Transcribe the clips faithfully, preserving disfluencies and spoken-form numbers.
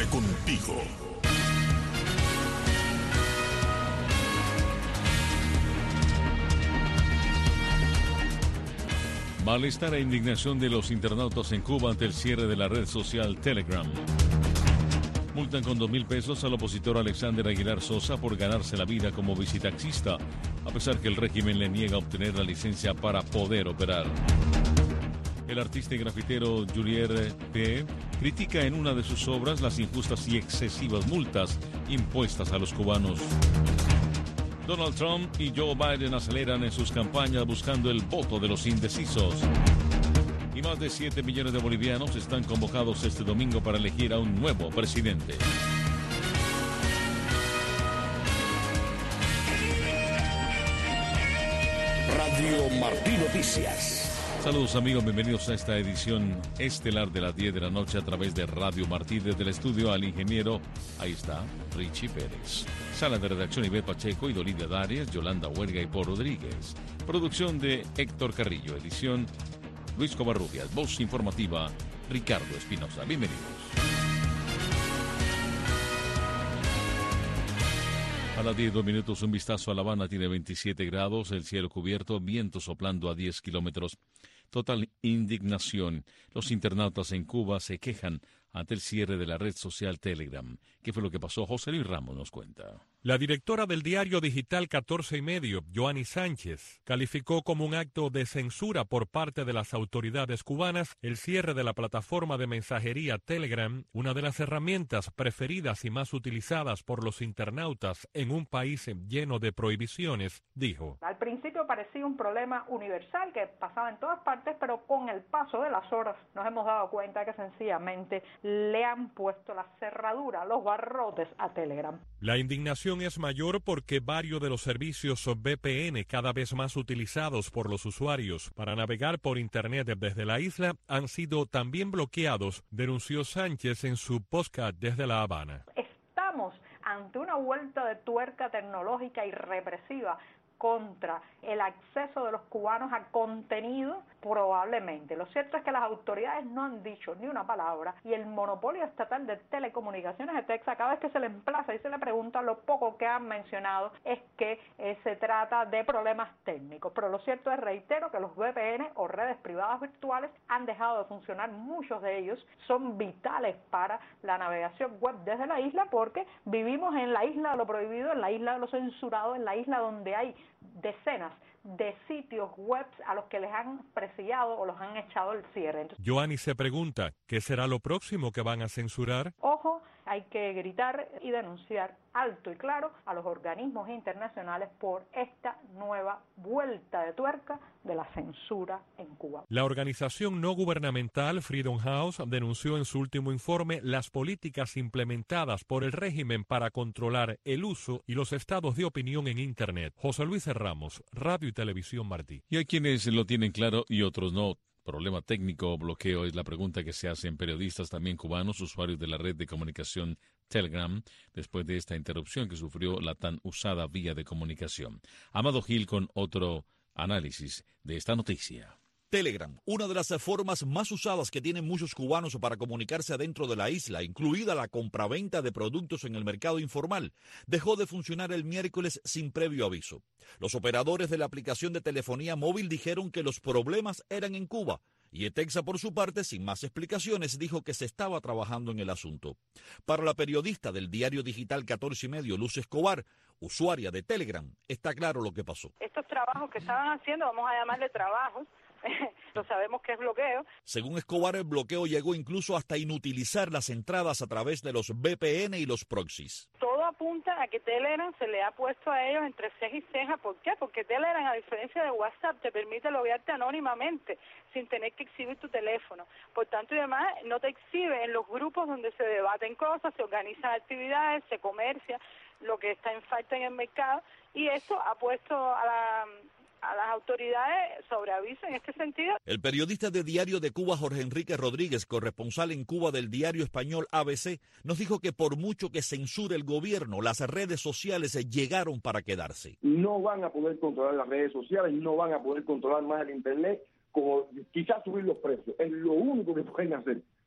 contigo. Malestar e indignación de los internautas en Cuba ante el cierre de la red social Telegram. Multan con dos mil pesos al opositor Alexander Aguilar Sosa por ganarse la vida como bicitaxista, a pesar que el régimen le niega obtener la licencia para poder operar. El artista y grafitero Julier P. critica en una de sus obras las injustas y excesivas multas impuestas a los cubanos. Donald Trump y Joe Biden aceleran en sus campañas buscando el voto de los indecisos. Y más de siete millones de bolivianos están convocados este domingo para elegir a un nuevo presidente. Radio Martí Noticias. Saludos amigos, bienvenidos a esta edición estelar de las diez de la noche a través de Radio Martí. Desde el estudio al ingeniero, ahí está, Richie Pérez. Sala de redacción Ivette Pacheco y Dolidia Darias, Yolanda Huerga y Paul Rodríguez. Producción de Héctor Carrillo, edición Luis Covarrubias, voz informativa Ricardo Espinosa. Bienvenidos. A las diez, dos minutos, un vistazo a La Habana, tiene veintisiete grados, el cielo cubierto, viento soplando a diez kilómetros. Total indignación. Los internautas en Cuba se quejan ante el cierre de la red social Telegram. ¿Qué fue lo que pasó? José Luis Ramos nos cuenta. La directora del diario digital catorce y medio, Joanny Sánchez, calificó como un acto de censura por parte de las autoridades cubanas el cierre de la plataforma de mensajería Telegram, una de las herramientas preferidas y más utilizadas por los internautas en un país lleno de prohibiciones, dijo. Al principio parecía un problema universal que pasaba en todas partes, pero con el paso de las horas nos hemos dado cuenta que sencillamente le han puesto la cerradura, los barrotes a Telegram. La indignación es mayor porque varios de los servicios V P N cada vez más utilizados por los usuarios para navegar por Internet desde la isla han sido también bloqueados, denunció Sánchez en su podcast desde La Habana. Estamos ante una vuelta de tuerca tecnológica y represiva contra el acceso de los cubanos a contenido, probablemente. Lo cierto es que las autoridades no han dicho ni una palabra y el monopolio estatal de telecomunicaciones de Texas, cada vez que se le emplaza y se le pregunta, lo poco que han mencionado es que eh, se trata de problemas técnicos. Pero lo cierto es, reitero, que los V P N o redes privadas virtuales han dejado de funcionar. Muchos de ellos son vitales para la navegación web desde la isla porque vivimos en la isla de lo prohibido, en la isla de lo censurado, en la isla donde hay decenas de sitios web a los que les han presillado o los han echado el cierre. Entonces, Joanny se pregunta, ¿qué será lo próximo que van a censurar? Ojo, hay que gritar y denunciar alto y claro a los organismos internacionales por esta nueva vuelta de tuerca de la censura en Cuba. La organización no gubernamental Freedom House denunció en su último informe las políticas implementadas por el régimen para controlar el uso y los estados de opinión en Internet. José Luis Ramos, Radio y Televisión Martí. Y hay quienes lo tienen claro y otros no. Problema técnico o bloqueo es la pregunta que se hacen periodistas también cubanos, usuarios de la red de comunicación Telegram, después de esta interrupción que sufrió la tan usada vía de comunicación. Amado Gil con otro análisis de esta noticia. Telegram, una de las formas más usadas que tienen muchos cubanos para comunicarse dentro de la isla, incluida la compraventa de productos en el mercado informal, dejó de funcionar el miércoles sin previo aviso. Los operadores de la aplicación de telefonía móvil dijeron que los problemas eran en Cuba, y ETEXA, por su parte, sin más explicaciones, dijo que se estaba trabajando en el asunto. Para la periodista del diario digital catorce y medio, Luz Escobar, usuaria de Telegram, está claro lo que pasó. Estos trabajos que estaban haciendo, vamos a llamarle trabajos, lo sabemos que es bloqueo. Según Escobar, el bloqueo llegó incluso hasta inutilizar las entradas a través de los V P N y los proxies. Todo apunta a que Telegram se le ha puesto a ellos entre ceja y ceja. ¿Por qué? Porque Telegram, a diferencia de WhatsApp, te permite loguearte anónimamente sin tener que exhibir tu teléfono. Por tanto y demás, no te exhibe en los grupos donde se debaten cosas, se organizan actividades, se comercia lo que está en falta en el mercado, y eso ha puesto a la... a las autoridades sobre aviso en este sentido. El periodista de Diario de Cuba, Jorge Enrique Rodríguez, corresponsal en Cuba del diario español A B C, nos dijo que por mucho que censure el gobierno, las redes sociales llegaron para quedarse. No van a poder controlar las redes sociales, no van a poder controlar más el Internet, como quizás subir los precios. Es lo único que pueden hacer.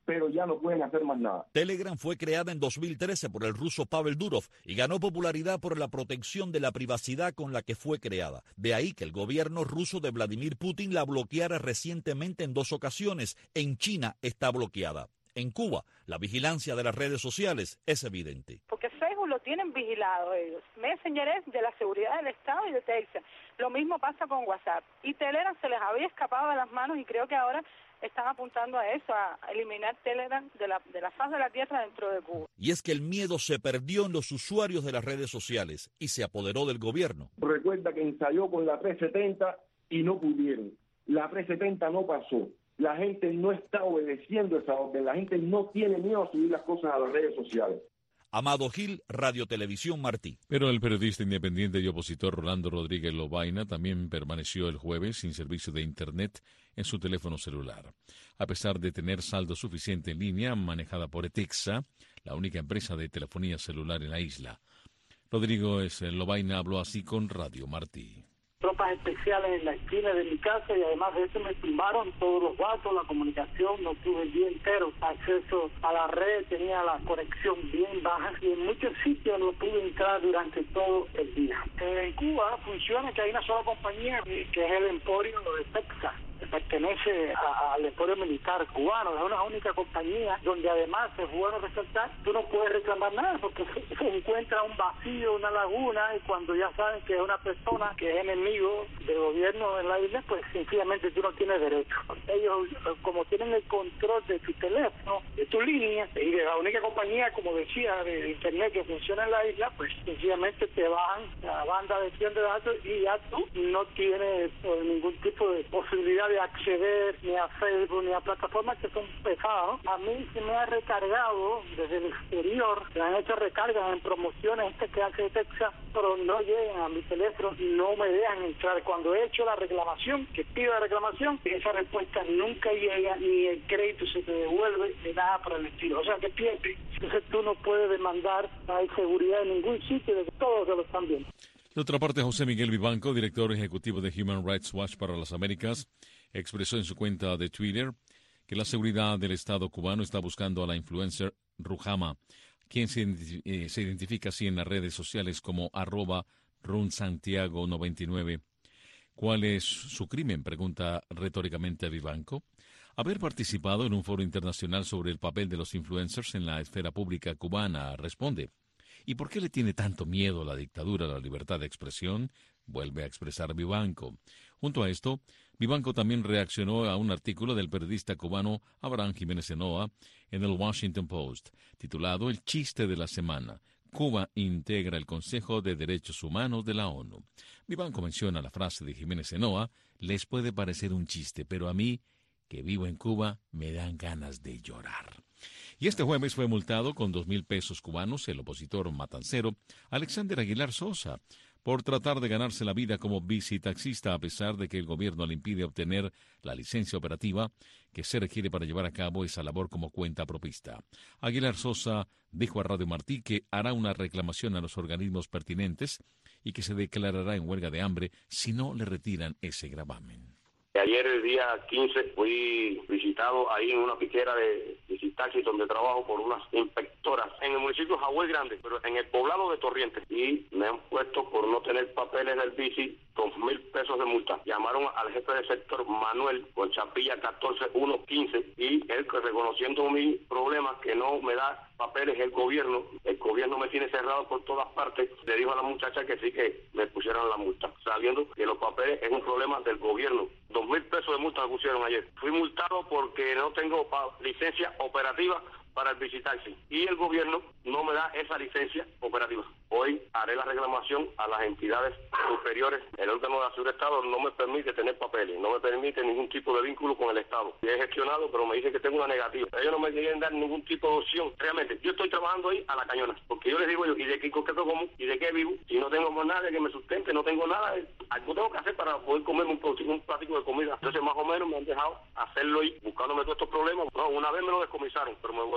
pero ya no pueden hacer más nada. Telegram fue creada en dos mil trece por el ruso Pavel Durov y ganó popularidad por la protección de la privacidad con la que fue creada. De ahí que el gobierno ruso de Vladimir Putin la bloqueara recientemente en dos ocasiones. En China está bloqueada. En Cuba, la vigilancia de las redes sociales es evidente. Porque Facebook lo tienen vigilado ellos. Messenger es de la seguridad del Estado y de Texas. Lo mismo pasa con WhatsApp. Y Telegram se les había escapado de las manos y creo que ahora están apuntando a eso, a eliminar Telegram de la, de la faz de la tierra dentro de Cuba. Y es que el miedo se perdió en los usuarios de las redes sociales y se apoderó del gobierno. Recuerda que ensayó con la trescientos setenta y no pudieron. La trescientos setenta no pasó. La gente no está obedeciendo esa orden. La gente no tiene miedo a subir las cosas a las redes sociales. Amado Gil, Radio Televisión Martí. Pero el periodista independiente y opositor Rolando Rodríguez Lobaina también permaneció el jueves sin servicio de Internet en su teléfono celular. A pesar de tener saldo suficiente en línea manejada por Etexa, la única empresa de telefonía celular en la isla. Rodrigo Lobaina habló así con Radio Martí. Tropas especiales en la esquina de mi casa y además de eso me tumbaron todos los datos, la comunicación, no tuve el día entero acceso a la red, tenía la conexión bien baja y en muchos sitios no pude entrar durante todo el día. En Cuba funciona que hay una sola compañía que es el Emporio de Texas, que pertenece a, al Emporio Militar cubano, es una única compañía donde además es bueno resaltar, tú no puedes reclamar nada porque se, se encuentra un vacío, una laguna y cuando ya saben que es una persona que es enemigo del gobierno en la isla, pues sencillamente tú no tienes derecho. Ellos, como tienen el control de tu teléfono, de tu línea, y de la única compañía, como decía, de internet que funciona en la isla, pues sencillamente te bajan la banda de acción de datos y ya tú no tienes pues, ningún tipo de posibilidad de acceder ni a Facebook ni a plataformas que son pesadas, ¿no? A mí se me ha recargado desde el exterior, se han hecho recargas en promociones este que hace Texas, pero no llegan a mi teléfono, no me dejan entrar. Cuando he hecho la reclamación, que pido la reclamación, esa respuesta nunca llega, ni el crédito se te devuelve, ni nada por el estilo. O sea que pierdes. Entonces tú no puedes demandar, no hay seguridad en ningún sitio, de que todos se lo están viendo. De otra parte, José Miguel Vivanco, director ejecutivo de Human Rights Watch para las Américas, expresó en su cuenta de Twitter que la seguridad del Estado cubano está buscando a la influencer Rujama, quien se, eh, se identifica así en las redes sociales como arroba runsantiago noventa y nueve. ¿Cuál es su crimen?, pregunta retóricamente a Vivanco. Haber participado en un foro internacional sobre el papel de los influencers en la esfera pública cubana, responde. ¿Y por qué le tiene tanto miedo a la dictadura a la libertad de expresión?, vuelve a expresar Vivanco. Junto a esto, Vivanco también reaccionó a un artículo del periodista cubano Abraham Jiménez Enoa en el Washington Post, titulado El chiste de la semana. Cuba integra el Consejo de Derechos Humanos de la ONU. Vivanco menciona la frase de Jiménez Enoa, les puede parecer un chiste, pero a mí, que vivo en Cuba, me dan ganas de llorar. Y este jueves fue multado con dos mil pesos cubanos el opositor matancero Alexander Aguilar Sosa por tratar de ganarse la vida como bicitaxista a pesar de que el gobierno le impide obtener la licencia operativa que se requiere para llevar a cabo esa labor como cuenta propista. Aguilar Sosa dijo a Radio Martí que hará una reclamación a los organismos pertinentes y que se declarará en huelga de hambre si no le retiran ese gravamen. Ayer, el día quince, fui visitado ahí en una piquera de visitaxi donde trabajo por unas inspectoras en el municipio de Jagüey Grande, pero en el poblado de Torrientes. Y me han puesto por no tener papeles del bici dos mil pesos de multa. Llamaron al jefe del sector, Manuel, con Chapilla catorce uno quince, y él, reconociendo mis problemas, que no me da papeles el gobierno, el gobierno me tiene cerrado por todas partes, le dijo a la muchacha que sí, que me pusieran la multa, sabiendo que los papeles es un problema del gobierno. Dos mil pesos de multa me pusieron ayer. Fui multado porque no tengo licencia operativa para el bicitaxi y el gobierno no me da esa licencia operativa. Hoy haré la reclamación a las entidades superiores. El órgano de la Seguridad del Estado no me permite tener papeles, no me permite ningún tipo de vínculo con el Estado. He gestionado, pero me dicen que tengo una negativa. Ellos no me quieren dar ningún tipo de opción. Realmente, yo estoy trabajando ahí a la cañona, porque yo les digo yo, ¿y de qué concreto como? ¿Y de qué vivo? Si no tengo más nada que me sustente, no tengo nada, algo tengo que hacer para poder comerme un, un platico de comida. Entonces, más o menos me han dejado hacerlo ahí, buscándome todos estos problemas. No, una vez me lo descomisaron, pero me lo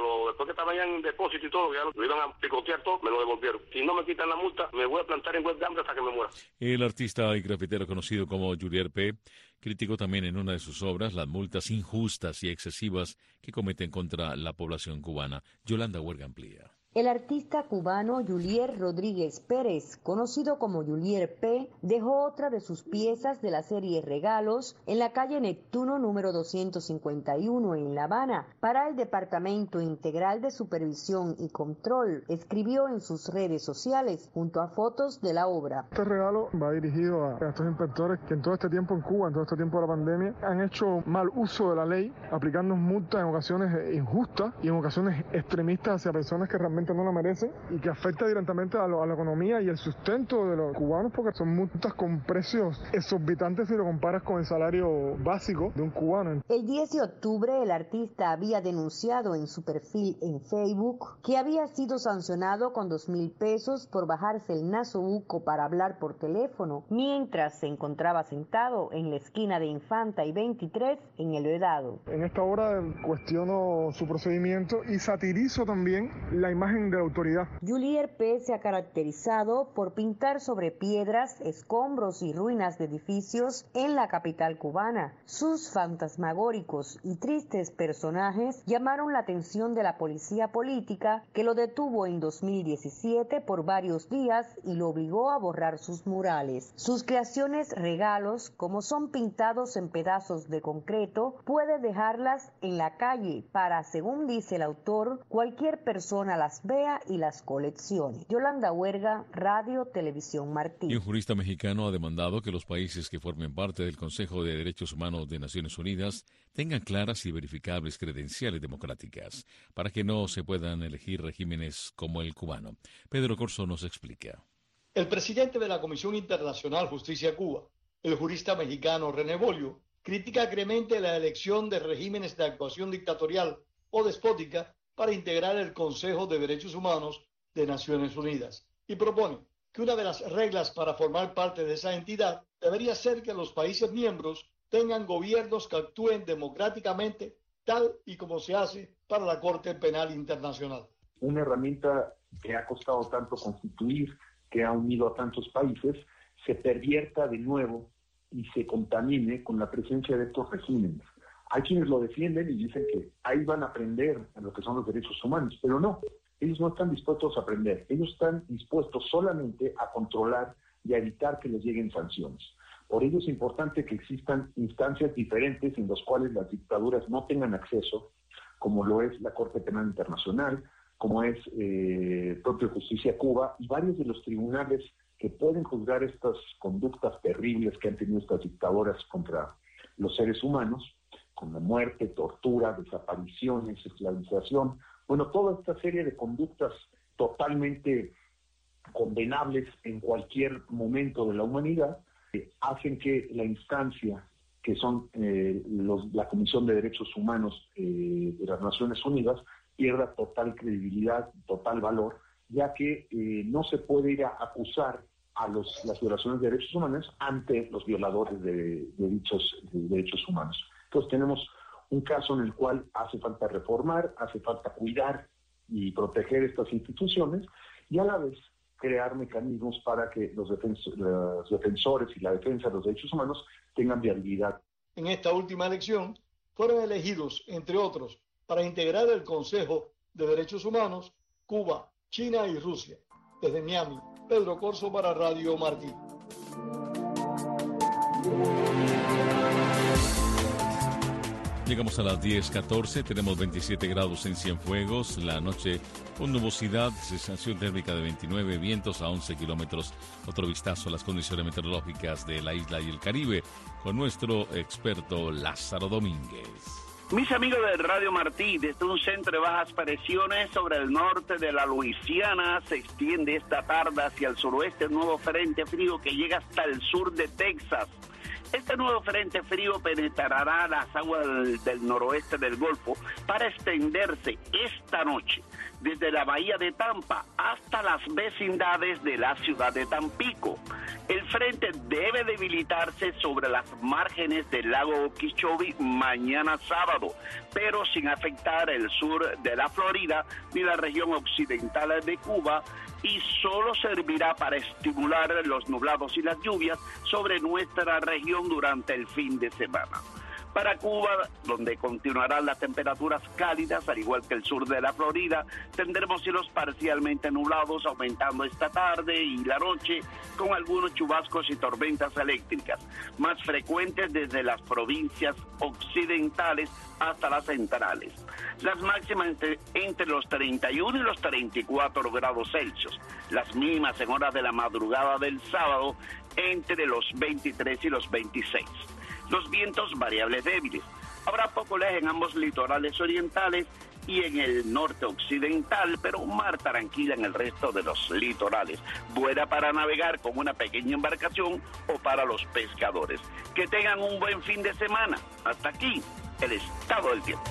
lo, después que estaba ya en depósito y todo, ya lo iban a picotear todo, me lo devolvieron. Si no me quitan la multa, me voy a plantar en huelga de hambre hasta que me muera. El artista y grafitero conocido como Julier P. criticó también en una de sus obras las multas injustas y excesivas que cometen contra la población cubana. Yolanda Huerga amplía. El artista cubano Julier Rodríguez Pérez, conocido como Julier P., dejó otra de sus piezas de la serie Regalos en la calle Neptuno número doscientos cincuenta y uno en La Habana para el Departamento Integral de Supervisión y Control. Escribió en sus redes sociales junto a fotos de la obra. Este regalo va dirigido a estos inspectores que en todo este tiempo en Cuba, en todo este tiempo de la pandemia, han hecho mal uso de la ley, aplicando multas en ocasiones injustas y en ocasiones extremistas hacia personas que realmente no la merecen y que afecta directamente a, lo, a la economía y el sustento de los cubanos, porque son multas con precios exorbitantes si lo comparas con el salario básico de un cubano. El diez de octubre el artista había denunciado en su perfil en Facebook que había sido sancionado con dos mil pesos por bajarse el nasobuco para hablar por teléfono mientras se encontraba sentado en la esquina de Infanta y veintitrés en El Vedado. En esta obra cuestiono su procedimiento y satirizo también la imagen de la autoridad. Julier P. se ha caracterizado por pintar sobre piedras, escombros y ruinas de edificios en la capital cubana. Sus fantasmagóricos y tristes personajes llamaron la atención de la policía política, que lo detuvo en dos mil diecisiete por varios días y lo obligó a borrar sus murales. Sus creaciones regalos, como son pintados en pedazos de concreto, puede dejarlas en la calle para, según dice el autor, cualquier persona las vea y las coleccione. Yolanda Huerga, Radio Televisión Martí. Y un jurista mexicano ha demandado que los países que formen parte del Consejo de Derechos Humanos de Naciones Unidas tengan claras y verificables credenciales democráticas para que no se puedan elegir regímenes como el cubano. Pedro Corso nos explica. El presidente de la Comisión Internacional Justicia Cuba, el jurista mexicano René Bolio, critica acremente la elección de regímenes de actuación dictatorial o despótica para integrar el Consejo de Derechos Humanos de Naciones Unidas y propone que una de las reglas para formar parte de esa entidad debería ser que los países miembros tengan gobiernos que actúen democráticamente, tal y como se hace para la Corte Penal Internacional. Una herramienta que ha costado tanto constituir, que ha unido a tantos países, se pervierta de nuevo y se contamine con la presencia de estos regímenes. Hay quienes lo defienden y dicen que ahí van a aprender a lo que son los derechos humanos, pero no, ellos no están dispuestos a aprender, ellos están dispuestos solamente a controlar y a evitar que les lleguen sanciones. Por ello es importante que existan instancias diferentes en las cuales las dictaduras no tengan acceso, como lo es la Corte Penal Internacional, como es eh, propio Justicia Cuba y varios de los tribunales que pueden juzgar estas conductas terribles que han tenido estas dictaduras contra los seres humanos, como muerte, tortura, desapariciones, esclavización, bueno, toda esta serie de conductas totalmente condenables en cualquier momento de la humanidad, eh, hacen que la instancia, que son eh, los, la Comisión de Derechos Humanos eh, de las Naciones Unidas, pierda total credibilidad, total valor, ya que eh, no se puede ir a acusar a los, las violaciones de derechos humanos ante los violadores de, de dichos de derechos humanos. Entonces tenemos un caso en el cual hace falta reformar, hace falta cuidar y proteger estas instituciones y a la vez crear mecanismos para que los, defens- los defensores y la defensa de los derechos humanos tengan viabilidad. En esta última elección fueron elegidos, entre otros, para integrar el Consejo de Derechos Humanos, Cuba, China y Rusia. Desde Miami, Pedro Corso para Radio Martí. Llegamos a las diez catorce, tenemos veintisiete grados en Cienfuegos, la noche con nubosidad, sensación térmica de veintinueve, vientos a once kilómetros. Otro vistazo a las condiciones meteorológicas de la isla y el Caribe con nuestro experto Lázaro Domínguez. Mis amigos de Radio Martí, desde un centro de bajas presiones sobre el norte de la Luisiana, se extiende esta tarde hacia el suroeste un nuevo frente frío que llega hasta el sur de Texas. Este nuevo frente frío penetrará las aguas del, del noroeste del Golfo para extenderse esta noche desde la bahía de Tampa hasta las vecindades de la ciudad de Tampico. El frente debe debilitarse sobre las márgenes del lago Okeechobee mañana sábado, pero sin afectar el sur de la Florida ni la región occidental de Cuba, y solo servirá para estimular los nublados y las lluvias sobre nuestra región durante el fin de semana. Para Cuba, donde continuarán las temperaturas cálidas, al igual que el sur de la Florida, tendremos cielos parcialmente nublados, aumentando esta tarde y la noche, con algunos chubascos y tormentas eléctricas, más frecuentes desde las provincias occidentales hasta las centrales. Las máximas entre, entre los treinta y uno y los treinta y cuatro grados Celsius. Las mínimas en horas de la madrugada del sábado entre los veintitrés y los veintiséis. Los vientos variables débiles. Habrá poco oleaje en ambos litorales orientales y en el norte occidental, pero un mar tranquila en el resto de los litorales. Buena para navegar con una pequeña embarcación o para los pescadores. Que tengan un buen fin de semana. Hasta aquí, el estado del tiempo.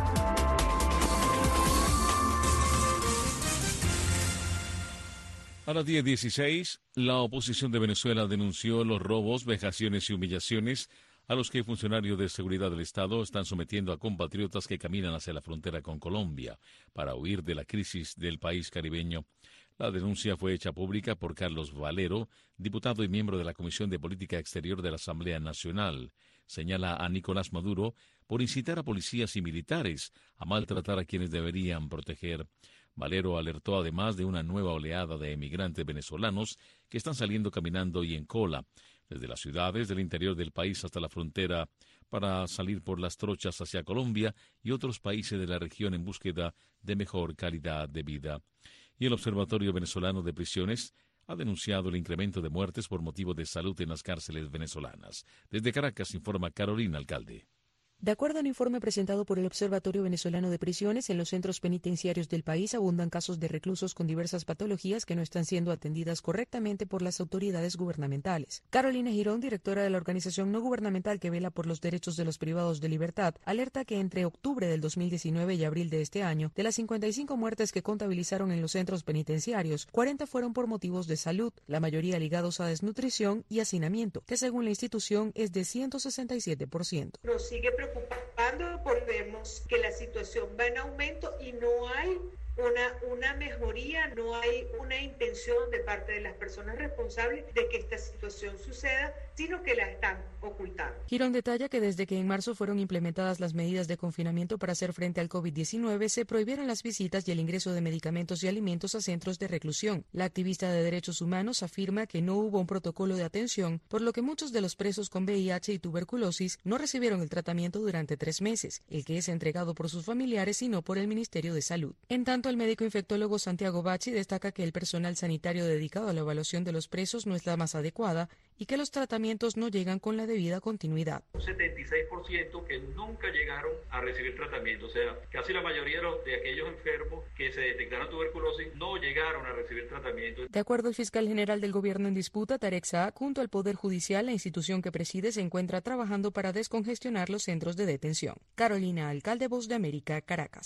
A las diez dieciséis, la oposición de Venezuela denunció los robos, vejaciones y humillaciones a los que funcionarios de seguridad del Estado están sometiendo a compatriotas que caminan hacia la frontera con Colombia para huir de la crisis del país caribeño. La denuncia fue hecha pública por Carlos Valero, diputado y miembro de la Comisión de Política Exterior de la Asamblea Nacional. Señala a Nicolás Maduro por incitar a policías y militares a maltratar a quienes deberían proteger. Valero alertó además de una nueva oleada de emigrantes venezolanos que están saliendo caminando y en cola desde las ciudades del interior del país hasta la frontera para salir por las trochas hacia Colombia y otros países de la región en búsqueda de mejor calidad de vida. Y el Observatorio Venezolano de Prisiones ha denunciado el incremento de muertes por motivo de salud en las cárceles venezolanas. Desde Caracas informa Carolina Alcalde. De acuerdo a un informe presentado por el Observatorio Venezolano de Prisiones, en los centros penitenciarios del país abundan casos de reclusos con diversas patologías que no están siendo atendidas correctamente por las autoridades gubernamentales. Carolina Girón, directora de la organización no gubernamental que vela por los derechos de los privados de libertad, alerta que entre octubre del dos mil diecinueve y abril de este año, de las cincuenta y cinco muertes que contabilizaron en los centros penitenciarios, cuarenta fueron por motivos de salud, la mayoría ligados a desnutrición y hacinamiento, que según la institución es de ciento sesenta y siete por ciento. Nos sigue preocupando porque vemos que la situación va en aumento y no hay una, una mejoría, no hay una intención de parte de las personas responsables de que esta situación suceda, sino que la están ocultando. Girón detalla que desde que en marzo fueron implementadas las medidas de confinamiento para hacer frente al COVID diecinueve, se prohibieron las visitas y el ingreso de medicamentos y alimentos a centros de reclusión. La activista de derechos humanos afirma que no hubo un protocolo de atención, por lo que muchos de los presos con V I H y tuberculosis no recibieron el tratamiento durante tres meses, el que es entregado por sus familiares y no por el Ministerio de Salud. En tanto, el médico infectólogo Santiago Bachi destaca que el personal sanitario dedicado a la evaluación de los presos no es la más adecuada y que los tratamientos no llegan con la debida continuidad. Un setenta y seis por ciento que nunca llegaron a recibir tratamiento, o sea, casi la mayoría de, los, de aquellos enfermos que se detectaron tuberculosis no llegaron a recibir tratamiento. De acuerdo al fiscal general del gobierno en disputa, Tarek Saab, junto al Poder Judicial, la institución que preside se encuentra trabajando para descongestionar los centros de detención. Carolina Alcalde, Voz de América, Caracas.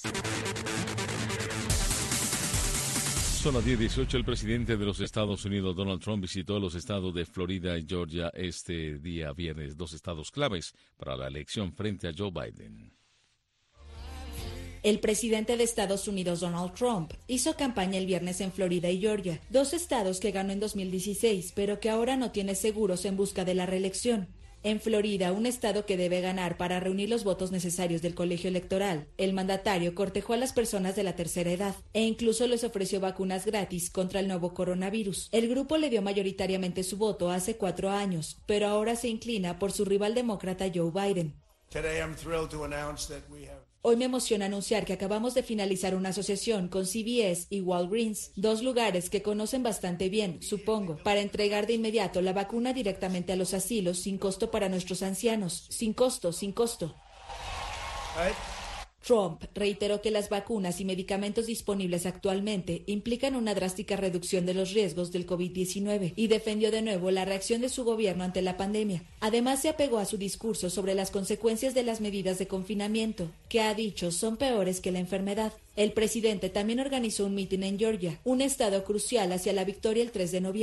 Son las diez dieciocho. El presidente de los Estados Unidos, Donald Trump, visitó los estados de Florida y Georgia este día viernes, dos estados claves para la elección frente a Joe Biden. El presidente de Estados Unidos, Donald Trump, hizo campaña el viernes en Florida y Georgia, dos estados que ganó en dos mil dieciséis, pero que ahora no tiene seguros en busca de la reelección. En Florida, un estado que debe ganar para reunir los votos necesarios del colegio electoral, el mandatario cortejó a las personas de la tercera edad e incluso les ofreció vacunas gratis contra el nuevo coronavirus. El grupo le dio mayoritariamente su voto hace cuatro años, pero ahora se inclina por su rival demócrata Joe Biden. Today I'm thrilled to announce that we have Hoy me emociona anunciar que acabamos de finalizar una asociación con C V S y Walgreens, dos lugares que conocen bastante bien, supongo, para entregar de inmediato la vacuna directamente a los asilos sin costo para nuestros ancianos. Sin costo, sin costo. Right. Trump reiteró que las vacunas y medicamentos disponibles actualmente implican una drástica reducción de los riesgos del COVID diecinueve y defendió de nuevo la reacción de su gobierno ante la pandemia. Además, se apegó a su discurso sobre las consecuencias de las medidas de confinamiento, que ha dicho son peores que la enfermedad. El presidente también organizó un mitin en Georgia, un estado crucial hacia la victoria el tres de noviembre.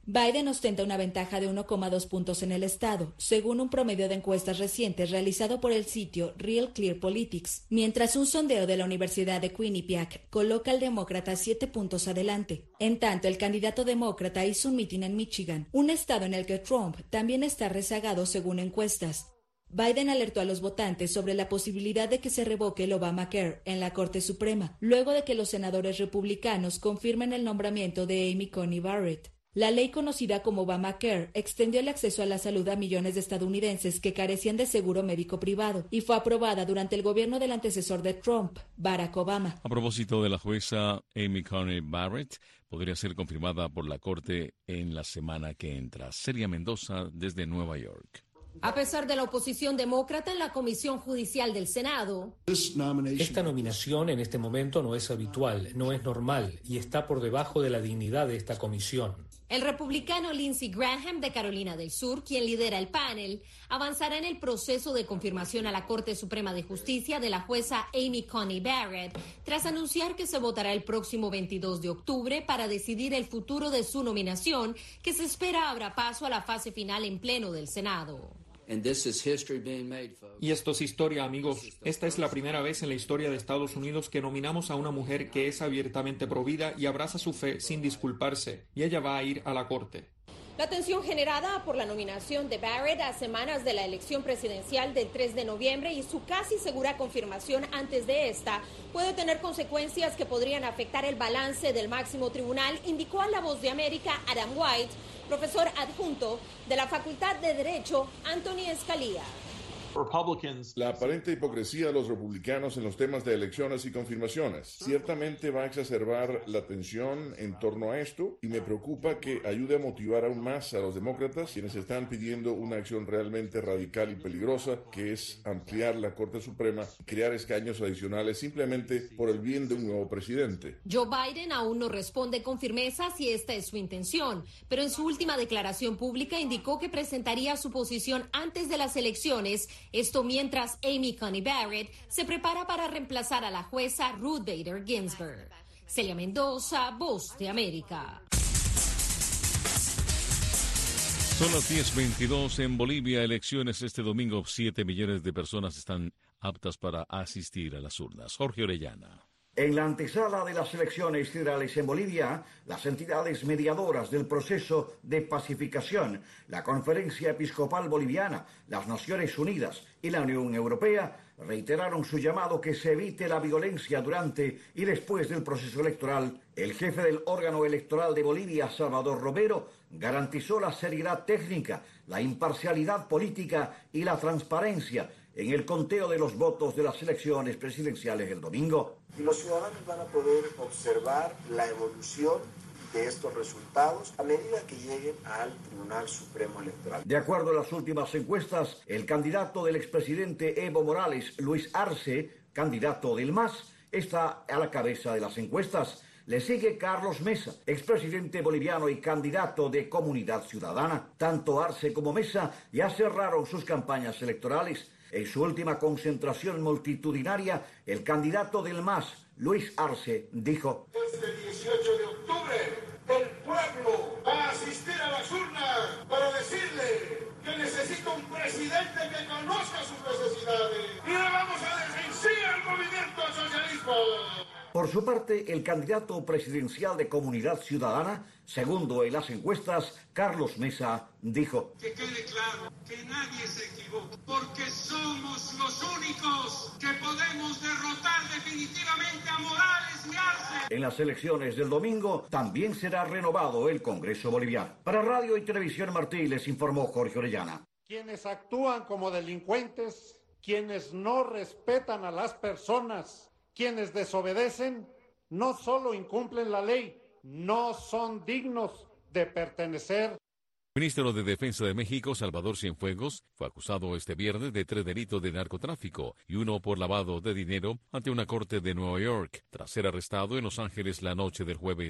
Biden ostenta una ventaja de uno coma dos puntos en el estado, según un promedio de encuestas recientes realizado por el sitio Real Clear Politics, mientras un sondeo de la Universidad de Quinnipiac coloca al demócrata siete puntos adelante. En tanto, el candidato demócrata hizo un mitin en Michigan, un estado en el que Trump también está rezagado según encuestas. Biden alertó a los votantes sobre la posibilidad de que se revoque el Obamacare en la Corte Suprema, luego de que los senadores republicanos confirmen el nombramiento de Amy Coney Barrett. La ley conocida como Obamacare extendió el acceso a la salud a millones de estadounidenses que carecían de seguro médico privado y fue aprobada durante el gobierno del antecesor de Trump, Barack Obama. A propósito de la jueza Amy Coney Barrett, podría ser confirmada por la Corte en la semana que entra. Celia Mendoza desde Nueva York. A pesar de la oposición demócrata en la Comisión Judicial del Senado, esta nominación en este momento no es habitual, no es normal y está por debajo de la dignidad de esta comisión. el republicano Lindsey Graham de Carolina del Sur, quien lidera el panel, avanzará en el proceso de confirmación a la Corte Suprema de Justicia de la jueza Amy Coney Barrett, tras anunciar que se votará el próximo veintidós de octubre para decidir el futuro de su nominación, que se espera abra paso a la fase final en pleno del Senado. Y esto es historia, amigos. Esta es la primera vez en la historia de Estados Unidos que nominamos a una mujer que es abiertamente provida y abraza su fe sin disculparse, y ella va a ir a la corte. La tensión generada por la nominación de Barrett a semanas de la elección presidencial del tres de noviembre y su casi segura confirmación antes de esta puede tener consecuencias que podrían afectar el balance del máximo tribunal, indicó a La Voz de América Adam White, profesor adjunto de la Facultad de Derecho Anthony Scalia. La aparente hipocresía de los republicanos en los temas de elecciones y confirmaciones ciertamente va a exacerbar la tensión en torno a esto, y me preocupa que ayude a motivar aún más a los demócratas, quienes están pidiendo una acción realmente radical y peligrosa, que es ampliar la Corte Suprema y crear escaños adicionales simplemente por el bien de un nuevo presidente. Joe Biden aún no responde con firmeza si esta es su intención, pero en su última declaración pública indicó que presentaría su posición antes de las elecciones. Esto mientras Amy Coney Barrett se prepara para reemplazar a la jueza Ruth Bader Ginsburg. Celia Mendoza, Voz de América. Son las diez veintidós en Bolivia. Elecciones este domingo. Siete millones de personas están aptas para asistir a las urnas. Jorge Orellana. En la antesala de las elecciones federales en Bolivia, las entidades mediadoras del proceso de pacificación, la Conferencia Episcopal Boliviana, las Naciones Unidas y la Unión Europea reiteraron su llamado que se evite la violencia durante y después del proceso electoral. El jefe del órgano electoral de Bolivia, Salvador Romero, garantizó la seriedad técnica, la imparcialidad política y la transparencia en el conteo de los votos de las elecciones presidenciales el domingo. Y los ciudadanos van a poder observar la evolución de estos resultados a medida que lleguen al Tribunal Supremo Electoral. De acuerdo a las últimas encuestas, el candidato del expresidente Evo Morales, Luis Arce, candidato del M A S, está a la cabeza de las encuestas. Le sigue Carlos Mesa, expresidente boliviano y candidato de Comunidad Ciudadana. Tanto Arce como Mesa ya cerraron sus campañas electorales. En su última concentración multitudinaria, el candidato del M A S, Luis Arce, dijo: Este dieciocho de octubre, el pueblo va a asistir a las urnas para decirle que necesita un presidente que conozca sus necesidades. Y le vamos a decir sí al movimiento socialismo. Por su parte, el candidato presidencial de Comunidad Ciudadana, segundo en las encuestas, Carlos Mesa, dijo: Que quede claro que nadie se equivoca, porque somos los únicos que podemos derrotar definitivamente a Morales y Arce. En las elecciones del domingo también será renovado el Congreso Boliviano. Para Radio y Televisión Martí les informó Jorge Orellana. Quienes actúan como delincuentes, quienes no respetan a las personas, quienes desobedecen, no solo incumplen la ley, no son dignos de pertenecer. El ministro de Defensa de México, Salvador Cienfuegos, fue acusado este viernes de tres delitos de narcotráfico y uno por lavado de dinero ante una corte de Nueva York, tras ser arrestado en Los Ángeles la noche del jueves.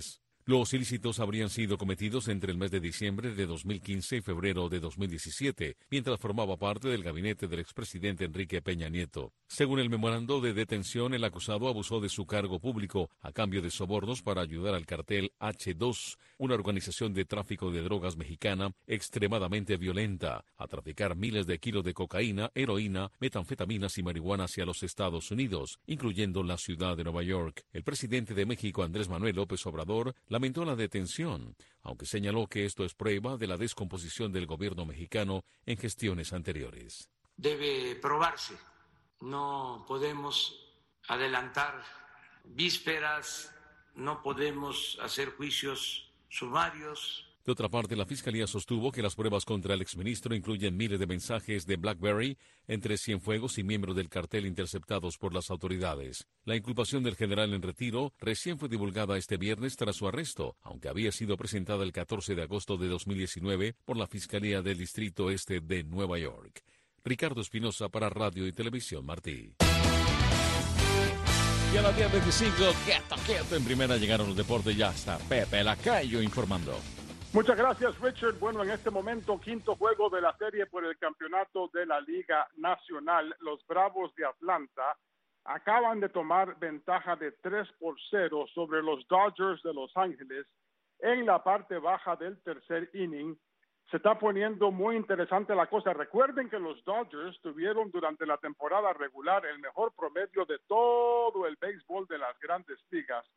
Los ilícitos habrían sido cometidos entre el mes de diciembre de dos mil quince y febrero de dos mil diecisiete, mientras formaba parte del gabinete del expresidente Enrique Peña Nieto. Según el memorando de detención, el acusado abusó de su cargo público a cambio de sobornos para ayudar al cartel hache dos, una organización de tráfico de drogas mexicana extremadamente violenta, a traficar miles de kilos de cocaína, heroína, metanfetaminas y marihuana hacia los Estados Unidos, incluyendo la ciudad de Nueva York. El presidente de México, Andrés Manuel López Obrador, lamentó la detención, aunque señaló que esto es prueba de la descomposición del gobierno mexicano en gestiones anteriores. Debe probarse. No podemos adelantar vísperas, no podemos hacer juicios sumarios. De otra parte, la Fiscalía sostuvo que las pruebas contra el exministro incluyen miles de mensajes de BlackBerry entre Cienfuegos y miembros del cartel interceptados por las autoridades. La inculpación del general en retiro recién fue divulgada este viernes tras su arresto, aunque había sido presentada el catorce de agosto de dos mil diecinueve por la Fiscalía del Distrito Este de Nueva York. Ricardo Espinosa para Radio y Televisión Martí. Y a las diez veinticinco, quieto, quieto, en primera llegaron los deportes, ya está Pepe Lacayo informando. Muchas gracias, Richard. Bueno, en este momento, quinto juego de la serie por el campeonato de la Liga Nacional. Los Bravos de Atlanta acaban de tomar ventaja de tres por cero sobre los Dodgers de Los Ángeles en la parte baja del tercer inning. Se está poniendo muy interesante la cosa. Recuerden que los Dodgers tuvieron durante la temporada regular el mejor promedio de todo el béisbol de las grandes ligas.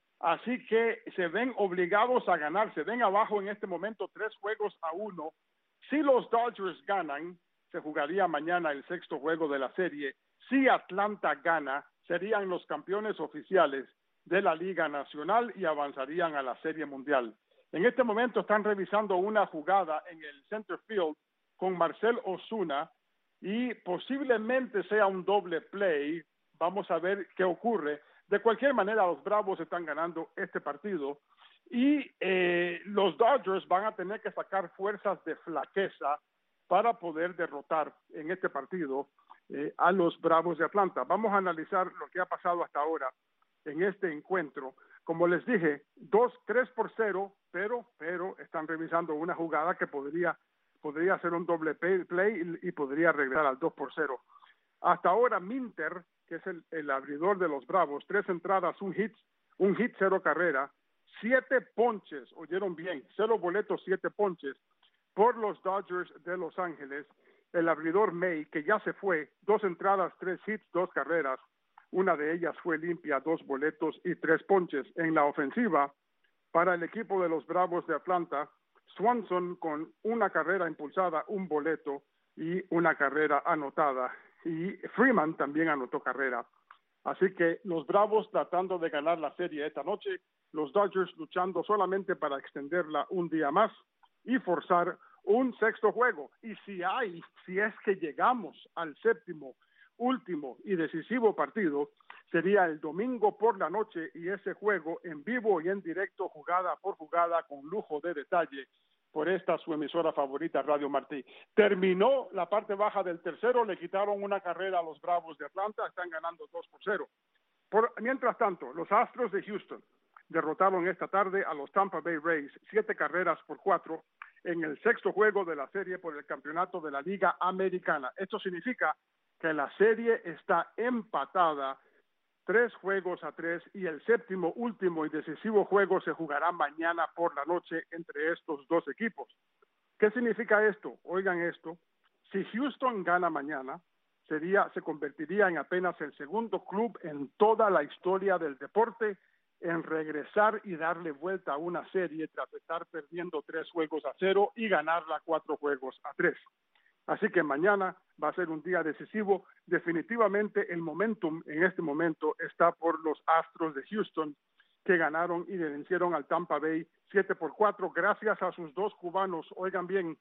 Así que se ven obligados a ganar, se ven abajo en este momento tres juegos a uno. Si los Dodgers ganan, se jugaría mañana el sexto juego de la serie. Si Atlanta gana, serían los campeones oficiales de la Liga Nacional y avanzarían a la Serie Mundial. En este momento están revisando una jugada en el center field con Marcell Ozuna y posiblemente sea un doble play. Vamos a ver qué ocurre. De cualquier manera, los Bravos están ganando este partido y eh, los Dodgers van a tener que sacar fuerzas de flaqueza para poder derrotar en este partido eh, a los Bravos de Atlanta. Vamos a analizar lo que ha pasado hasta ahora en este encuentro. Como les dije, dos, tres por cero, pero, pero están revisando una jugada que podría, podría ser un doble play y, y podría regresar al dos por cero. Hasta ahora, Minter, que es el, el abridor de los Bravos, tres entradas, un hit, un hit, cero carrera, siete ponches, oyeron bien, cero boletos, siete ponches, por los Dodgers de Los Ángeles. El abridor May, que ya se fue, dos entradas, tres hits, dos carreras, una de ellas fue limpia, dos boletos y tres ponches. En la ofensiva, para el equipo de los Bravos de Atlanta, Swanson con una carrera impulsada, un boleto y una carrera anotada. Y Freeman también anotó carrera. Así que los Bravos tratando de ganar la serie esta noche, los Dodgers luchando solamente para extenderla un día más y forzar un sexto juego. Y si hay, si es que llegamos al séptimo, último y decisivo partido, sería el domingo por la noche y ese juego en vivo y en directo, jugada por jugada, con lujo de detalle, por esta su emisora favorita, Radio Martí. Terminó la parte baja del tercero, le quitaron una carrera a los Bravos de Atlanta, están ganando dos por cero. Por, mientras tanto, los Astros de Houston derrotaron esta tarde a los Tampa Bay Rays, siete carreras por cuatro, en el sexto juego de la serie por el campeonato de la Liga Americana. Esto significa que la serie está empatada, tres juegos a tres, y el séptimo, último y decisivo juego se jugará mañana por la noche entre estos dos equipos. ¿Qué significa esto? Oigan esto, si Houston gana mañana, sería, se convertiría en apenas el segundo club en toda la historia del deporte en regresar y darle vuelta a una serie tras estar perdiendo tres juegos a cero y ganarla cuatro juegos a tres. Así que mañana va a ser un día decisivo. Definitivamente el momentum en este momento está por los Astros de Houston, que ganaron y vencieron al Tampa Bay siete por cuatro gracias a sus dos cubanos. Oigan bien,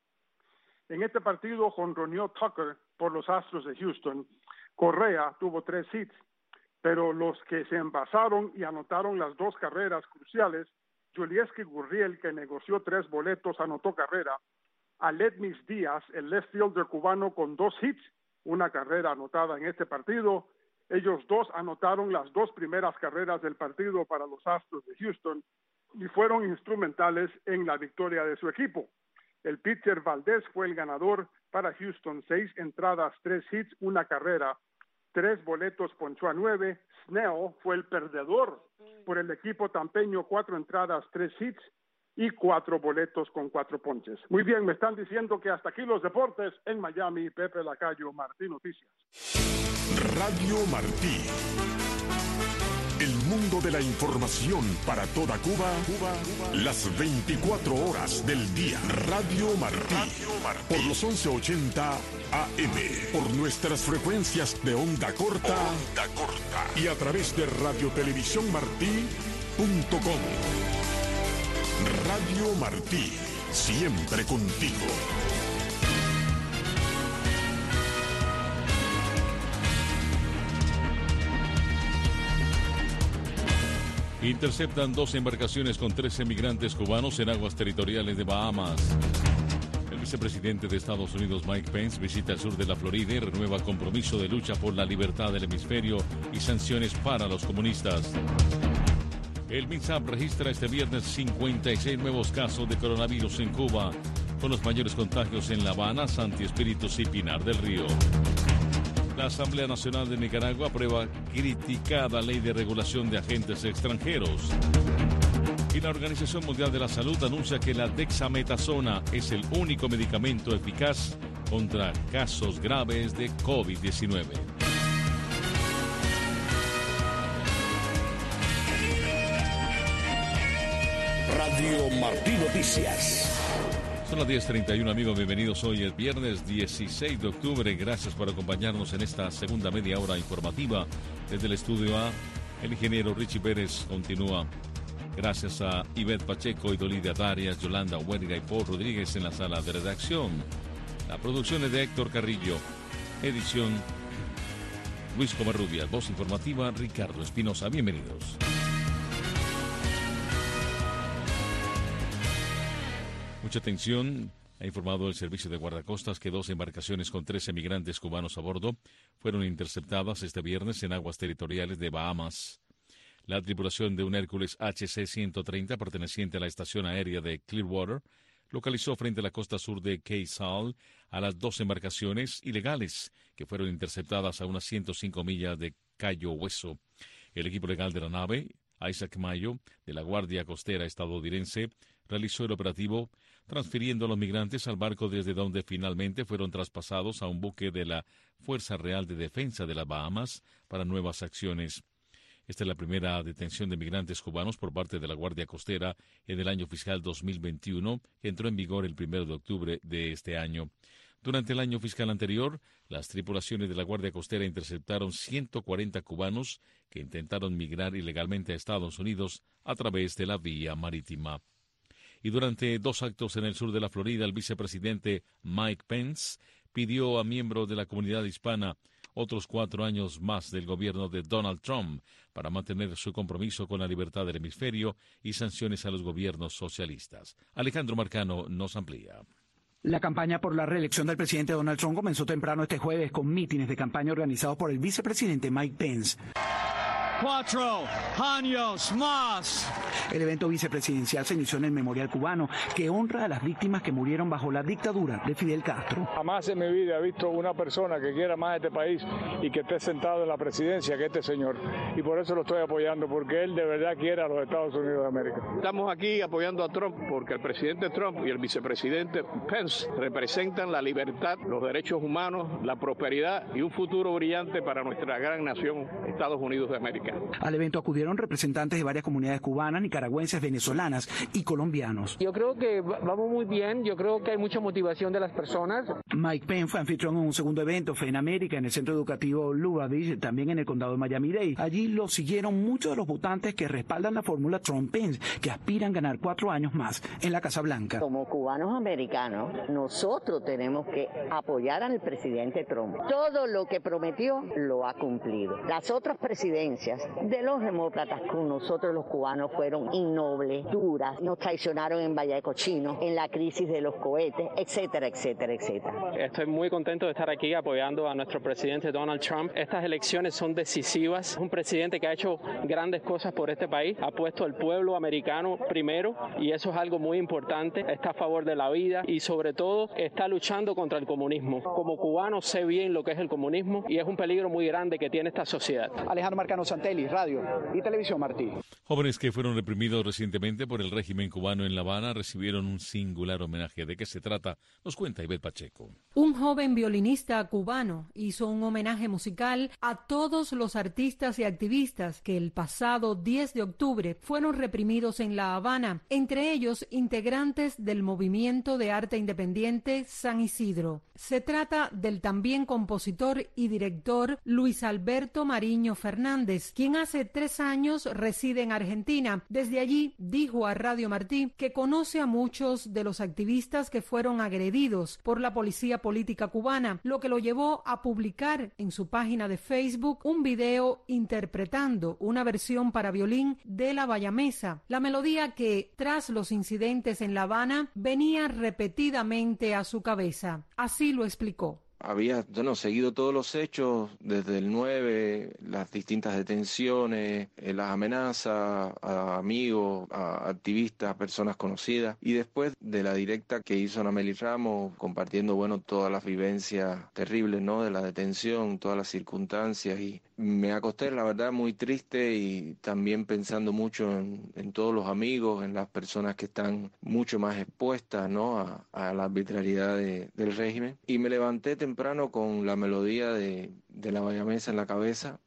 en este partido jonroneó Tucker por los Astros de Houston. Correa tuvo tres hits, pero los que se envasaron y anotaron las dos carreras cruciales, Julieski Gurriel, que negoció tres boletos, anotó carrera. Aledmys Díaz, el left fielder cubano, con dos hits, una carrera anotada en este partido. Ellos dos anotaron las dos primeras carreras del partido para los Astros de Houston. y fueron instrumentales en la victoria de su equipo. El pitcher Valdés fue el ganador para Houston, seis entradas, tres hits, una carrera, tres boletos, ponchó a nueve. Snell fue el perdedor por el equipo tampeño, cuatro entradas, tres hits y cuatro boletos con cuatro ponches. Muy bien, me están diciendo que hasta aquí los deportes en Miami. Pepe Lacayo, Martí Noticias. Radio Martí. El mundo de la información para toda Cuba, Cuba, Cuba, las veinticuatro horas del día. Radio Martí, Radio Martí. Por los once ochenta A M, por nuestras frecuencias de onda corta, onda corta y a través de radiotelevisión martí punto com. Radio Martí, siempre contigo. Interceptan dos embarcaciones con trece migrantes cubanos en aguas territoriales de Bahamas. El vicepresidente de Estados Unidos, Mike Pence, visita el sur de la Florida y renueva compromiso de lucha por la libertad del hemisferio y sanciones para los comunistas. El MINSAP registra este viernes cincuenta y seis nuevos casos de coronavirus en Cuba, con los mayores contagios en La Habana, Santi Espíritus y Pinar del Río. La Asamblea Nacional de Nicaragua aprueba criticada ley de regulación de agentes extranjeros. Y la Organización Mundial de la Salud anuncia que la dexametasona es el único medicamento eficaz contra casos graves de COVID diecinueve. Radio Martí Noticias. Son las diez treinta y uno, amigos, bienvenidos. Hoy es viernes dieciséis de octubre. Gracias por acompañarnos en esta segunda media hora informativa. Desde el estudio A, el ingeniero Richie Pérez continúa. Gracias a Ivette Pacheco, Idolidia Darias, Yolanda Huerga y Paul Rodríguez en la sala de redacción. La producción es de Héctor Carrillo. Edición Luis Comarrubias. Voz informativa Ricardo Espinosa. Bienvenidos. Mucha atención. Ha informado el Servicio de Guardacostas que dos embarcaciones con trece migrantes cubanos a bordo fueron interceptadas este viernes en aguas territoriales de Bahamas. La tripulación de un Hércules H C ciento treinta perteneciente a la estación aérea de Clearwater localizó frente a la costa sur de Cay Sal a las dos embarcaciones ilegales que fueron interceptadas a unas ciento cinco millas de Cayo Hueso. El equipo legal de la nave, Isaac Mayo, de la Guardia Costera estadounidense, realizó el operativo transfiriendo a los migrantes al barco desde donde finalmente fueron traspasados a un buque de la Fuerza Real de Defensa de las Bahamas para nuevas acciones. Esta es la primera detención de migrantes cubanos por parte de la Guardia Costera en el año fiscal dos mil veintiuno, que entró en vigor el primero de octubre de este año. Durante el año fiscal anterior, las tripulaciones de la Guardia Costera interceptaron ciento cuarenta cubanos que intentaron migrar ilegalmente a Estados Unidos a través de la vía marítima. Y durante dos actos en el sur de la Florida, el vicepresidente Mike Pence pidió a miembros de la comunidad hispana otros cuatro años más del gobierno de Donald Trump para mantener su compromiso con la libertad del hemisferio y sanciones a los gobiernos socialistas. Alejandro Marcano nos amplía. La campaña por la reelección del presidente Donald Trump comenzó temprano este jueves con mítines de campaña organizados por el vicepresidente Mike Pence. Cuatro años más. El evento vicepresidencial se inició en el Memorial Cubano, que honra a las víctimas que murieron bajo la dictadura de Fidel Castro. Jamás en mi vida he visto una persona que quiera más este país y que esté sentado en la presidencia que este señor. Y por eso lo estoy apoyando, porque él de verdad quiere a los Estados Unidos de América. Estamos aquí apoyando a Trump porque el presidente Trump y el vicepresidente Pence representan la libertad, los derechos humanos, la prosperidad y un futuro brillante para nuestra gran nación, Estados Unidos de América. Al evento acudieron representantes de varias comunidades cubanas, nicaragüenses, venezolanas y colombianos. Yo creo que vamos muy bien, yo creo que hay mucha motivación de las personas. Mike Pence fue anfitrión en un segundo evento, Fe en América, en el centro educativo Lubavitch, también en el condado de Miami-Dade. Allí lo siguieron muchos de los votantes que respaldan la fórmula Trump-Pence, que aspiran a ganar cuatro años más en la Casa Blanca. Como cubanos americanos, nosotros tenemos que apoyar al presidente Trump. Todo lo que prometió lo ha cumplido. Las otras presidencias historias de los demócratas con nosotros los cubanos fueron innobles, duras, nos traicionaron en Valle de Cochino, en la crisis de los cohetes, etcétera, etcétera, etcétera. Estoy muy contento de estar aquí apoyando a nuestro presidente Donald Trump. Estas elecciones son decisivas. Es un presidente que ha hecho grandes cosas por este país, ha puesto al pueblo americano primero y eso es algo muy importante. Está a favor de la vida y sobre todo está luchando contra el comunismo. Como cubano sé bien lo que es el comunismo y es un peligro muy grande que tiene esta sociedad. Alejandro Marcano Santelli, Radio y Televisión Martí. Jóvenes que fueron reprimidos recientemente por el régimen cubano en La Habana recibieron un singular homenaje. ¿De qué se trata? Nos cuenta Ivette Pacheco. Un joven violinista cubano hizo un homenaje musical a todos los artistas y activistas que el pasado diez de octubre fueron reprimidos en La Habana, entre ellos integrantes del movimiento de arte independiente San Isidro. Se trata del también compositor y director Luis Alberto Mariño Fernández, quien hace tres años reside en Argentina. Desde allí dijo a Radio Martí que conoce a muchos de los activistas que fueron agredidos por la policía política cubana, lo que lo llevó a publicar en su página de Facebook un video interpretando una versión para violín de La Bayamesa, la melodía que, tras los incidentes en La Habana, venía repetidamente a su cabeza. Así lo explicó. Había, bueno, seguido todos los hechos, desde el nueve, las distintas detenciones, eh, las amenazas a amigos, a activistas, a personas conocidas, y después de la directa que hizo Ana Meli Ramos, compartiendo, bueno, todas las vivencias terribles, ¿no?, de la detención, todas las circunstancias, y me acosté, la verdad, muy triste y también pensando mucho en, en todos los amigos, en las personas que están mucho más expuestas, ¿no?, a, a la arbitrariedad de, del régimen, y me levanté temprano con la melodía de, de La Bayamesa en la cabeza.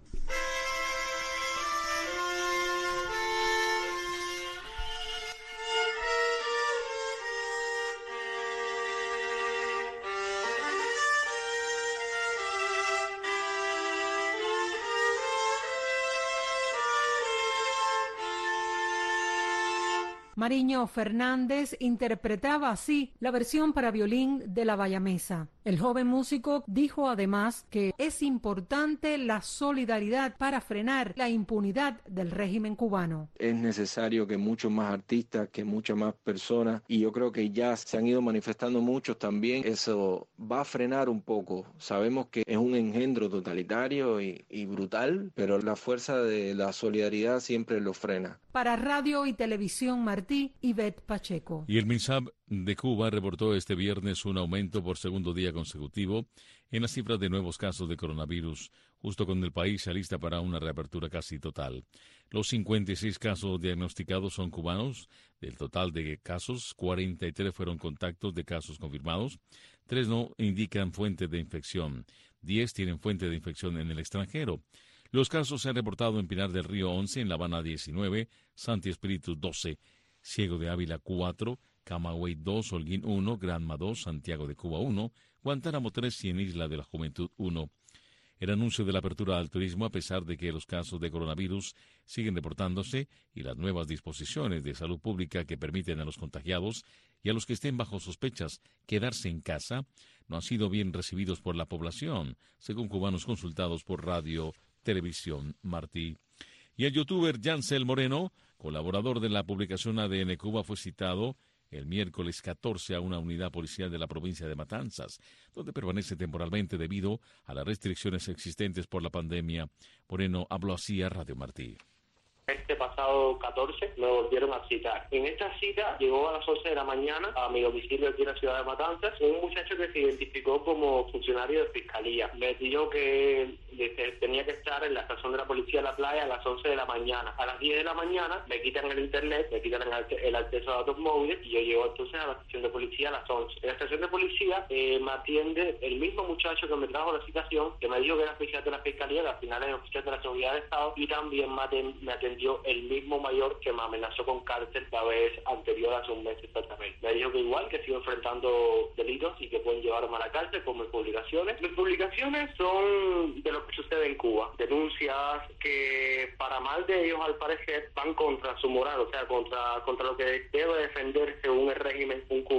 Mariño Fernández interpretaba así la versión para violín de La Bayamesa. El joven músico dijo además que es importante la solidaridad para frenar la impunidad del régimen cubano. Es necesario que muchos más artistas, que muchas más personas, y yo creo que ya se han ido manifestando muchos también, eso va a frenar un poco. Sabemos que es un engendro totalitario y, y brutal, pero la fuerza de la solidaridad siempre lo frena. Para Radio y Televisión Martí, Ivette Pacheco. Y el MINSAB de Cuba reportó este viernes un aumento por segundo día consecutivo en las cifras de nuevos casos de coronavirus, justo cuando el país se alista para una reapertura casi total. Los cincuenta y seis casos diagnosticados son cubanos. Del total de casos, cuarenta y tres fueron contactos de casos confirmados. Tres no indican fuente de infección. diez tienen fuente de infección en el extranjero. Los casos se han reportado en Pinar del Río once, en La Habana diecinueve, Santi Espíritu doce, Ciego de Ávila cuatro, Camagüey dos, Holguín uno, Granma dos, Santiago de Cuba uno, Guantánamo tres y en Isla de la Juventud uno. El anuncio de la apertura al turismo, a pesar de que los casos de coronavirus siguen reportándose y las nuevas disposiciones de salud pública que permiten a los contagiados y a los que estén bajo sospechas quedarse en casa, no han sido bien recibidos por la población, según cubanos consultados por Radio Televisión Martí. Y el youtuber Yancel Moreno, colaborador de la publicación A D N Cuba, fue citado el miércoles catorce a una unidad policial de la provincia de Matanzas, donde permanece temporalmente debido a las restricciones existentes por la pandemia. Moreno habló así a Radio Martí. Este pasado catorce me volvieron a citar. En esta cita llegó a las once de la mañana a mi domicilio aquí en la ciudad de Matanzas un muchacho que se identificó como funcionario de fiscalía. Me dijo que tenía que estar en la estación de la policía de la playa a las once de la mañana. A las diez de la mañana me quitan el internet, me quitan el acceso a datos móviles y yo llego entonces a la estación de policía a las once. En la estación de policía eh, me atiende el mismo muchacho que me trajo la citación, que me dijo que era oficial de la fiscalía, que al final es oficial de la seguridad de Estado, y también me atendió el mismo mayor que me amenazó con cárcel la vez anterior, hace un mes exactamente. Me dijo que igual, que sigo enfrentando delitos y que pueden llevarme a la cárcel por mis publicaciones. Mis publicaciones son de lo que sucede en Cuba, denuncias que para mal de ellos al parecer van contra su moral, o sea, contra, contra lo que debe defender según el régimen un cubano.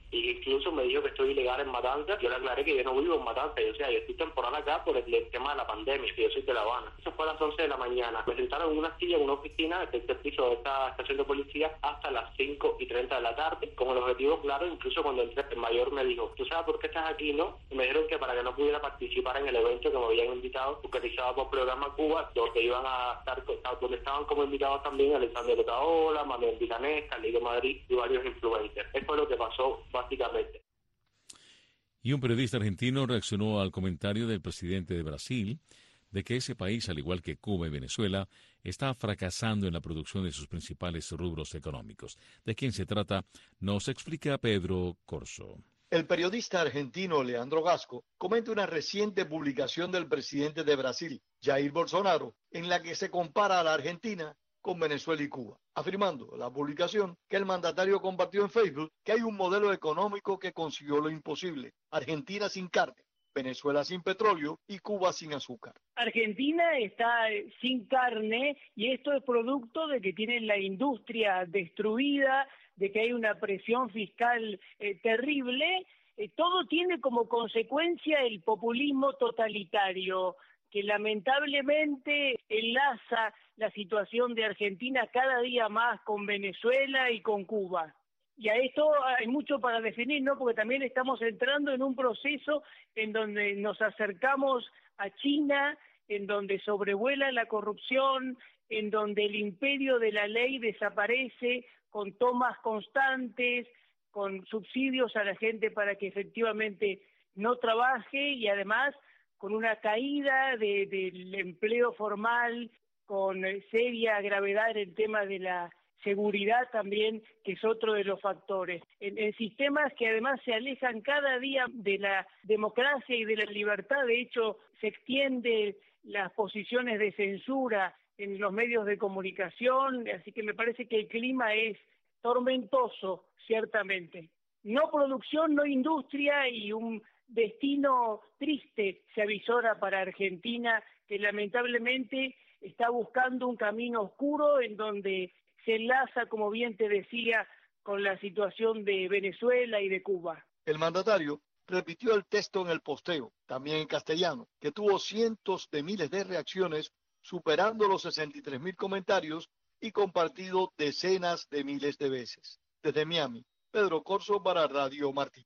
y incluso me dijo que estoy ilegal en Matanzas. Yo le aclaré que yo no vivo en Matanzas, o sea, yo estoy temporal acá por el, el tema de la pandemia, que yo soy de La Habana. Eso fue a las once de la mañana. Me sentaron en una silla en una oficina del tercer piso de esta estación de policía hasta las cinco y treinta de la tarde, con el objetivo claro. Incluso cuando entré, el mayor me dijo, ¿tú sabes por qué estás aquí, no? Y me dijeron que para que no pudiera participar en el evento que me habían invitado, organizado por Programa Cuba, donde iban a estar, donde estaban como invitados también Alexander Otaola, Manuel Milanés, Carlito Madrid y varios influencers. Eso es lo que pasó básicamente. Y un periodista argentino reaccionó al comentario del presidente de Brasil de que ese país, al igual que Cuba y Venezuela, está fracasando en la producción de sus principales rubros económicos. ¿De quién se trata? Nos explica Pedro Corso. El periodista argentino Leandro Gasco comenta una reciente publicación del presidente de Brasil, Jair Bolsonaro, en la que se compara a la Argentina con Venezuela y Cuba, afirmando la publicación que el mandatario compartió en Facebook que hay un modelo económico que consiguió lo imposible: Argentina sin carne, Venezuela sin petróleo y Cuba sin azúcar. Argentina está sin carne y esto es producto de que tienen la industria destruida, de que hay una presión fiscal eh, terrible. Eh, todo tiene como consecuencia el populismo totalitario, que lamentablemente enlaza la situación de Argentina cada día más con Venezuela y con Cuba. Y a esto hay mucho para definir, ¿no? Porque también estamos entrando en un proceso en donde nos acercamos a China, en donde sobrevuela la corrupción, en donde el imperio de la ley desaparece con tomas constantes, con subsidios a la gente para que efectivamente no trabaje y además con una caída de, del empleo formal, con seria gravedad en el tema de la seguridad también, que es otro de los factores. En, en sistemas que además se alejan cada día de la democracia y de la libertad. De hecho, se extienden las posiciones de censura en los medios de comunicación, así que me parece que el clima es tormentoso, ciertamente. No producción, no industria y un destino triste se avisora para Argentina, que lamentablemente está buscando un camino oscuro en donde se enlaza, como bien te decía, con la situación de Venezuela y de Cuba. El mandatario repitió el texto en el posteo, también en castellano, que tuvo cientos de miles de reacciones, superando los sesenta y tres mil comentarios y compartido decenas de miles de veces. Desde Miami, Pedro Corso para Radio Martí.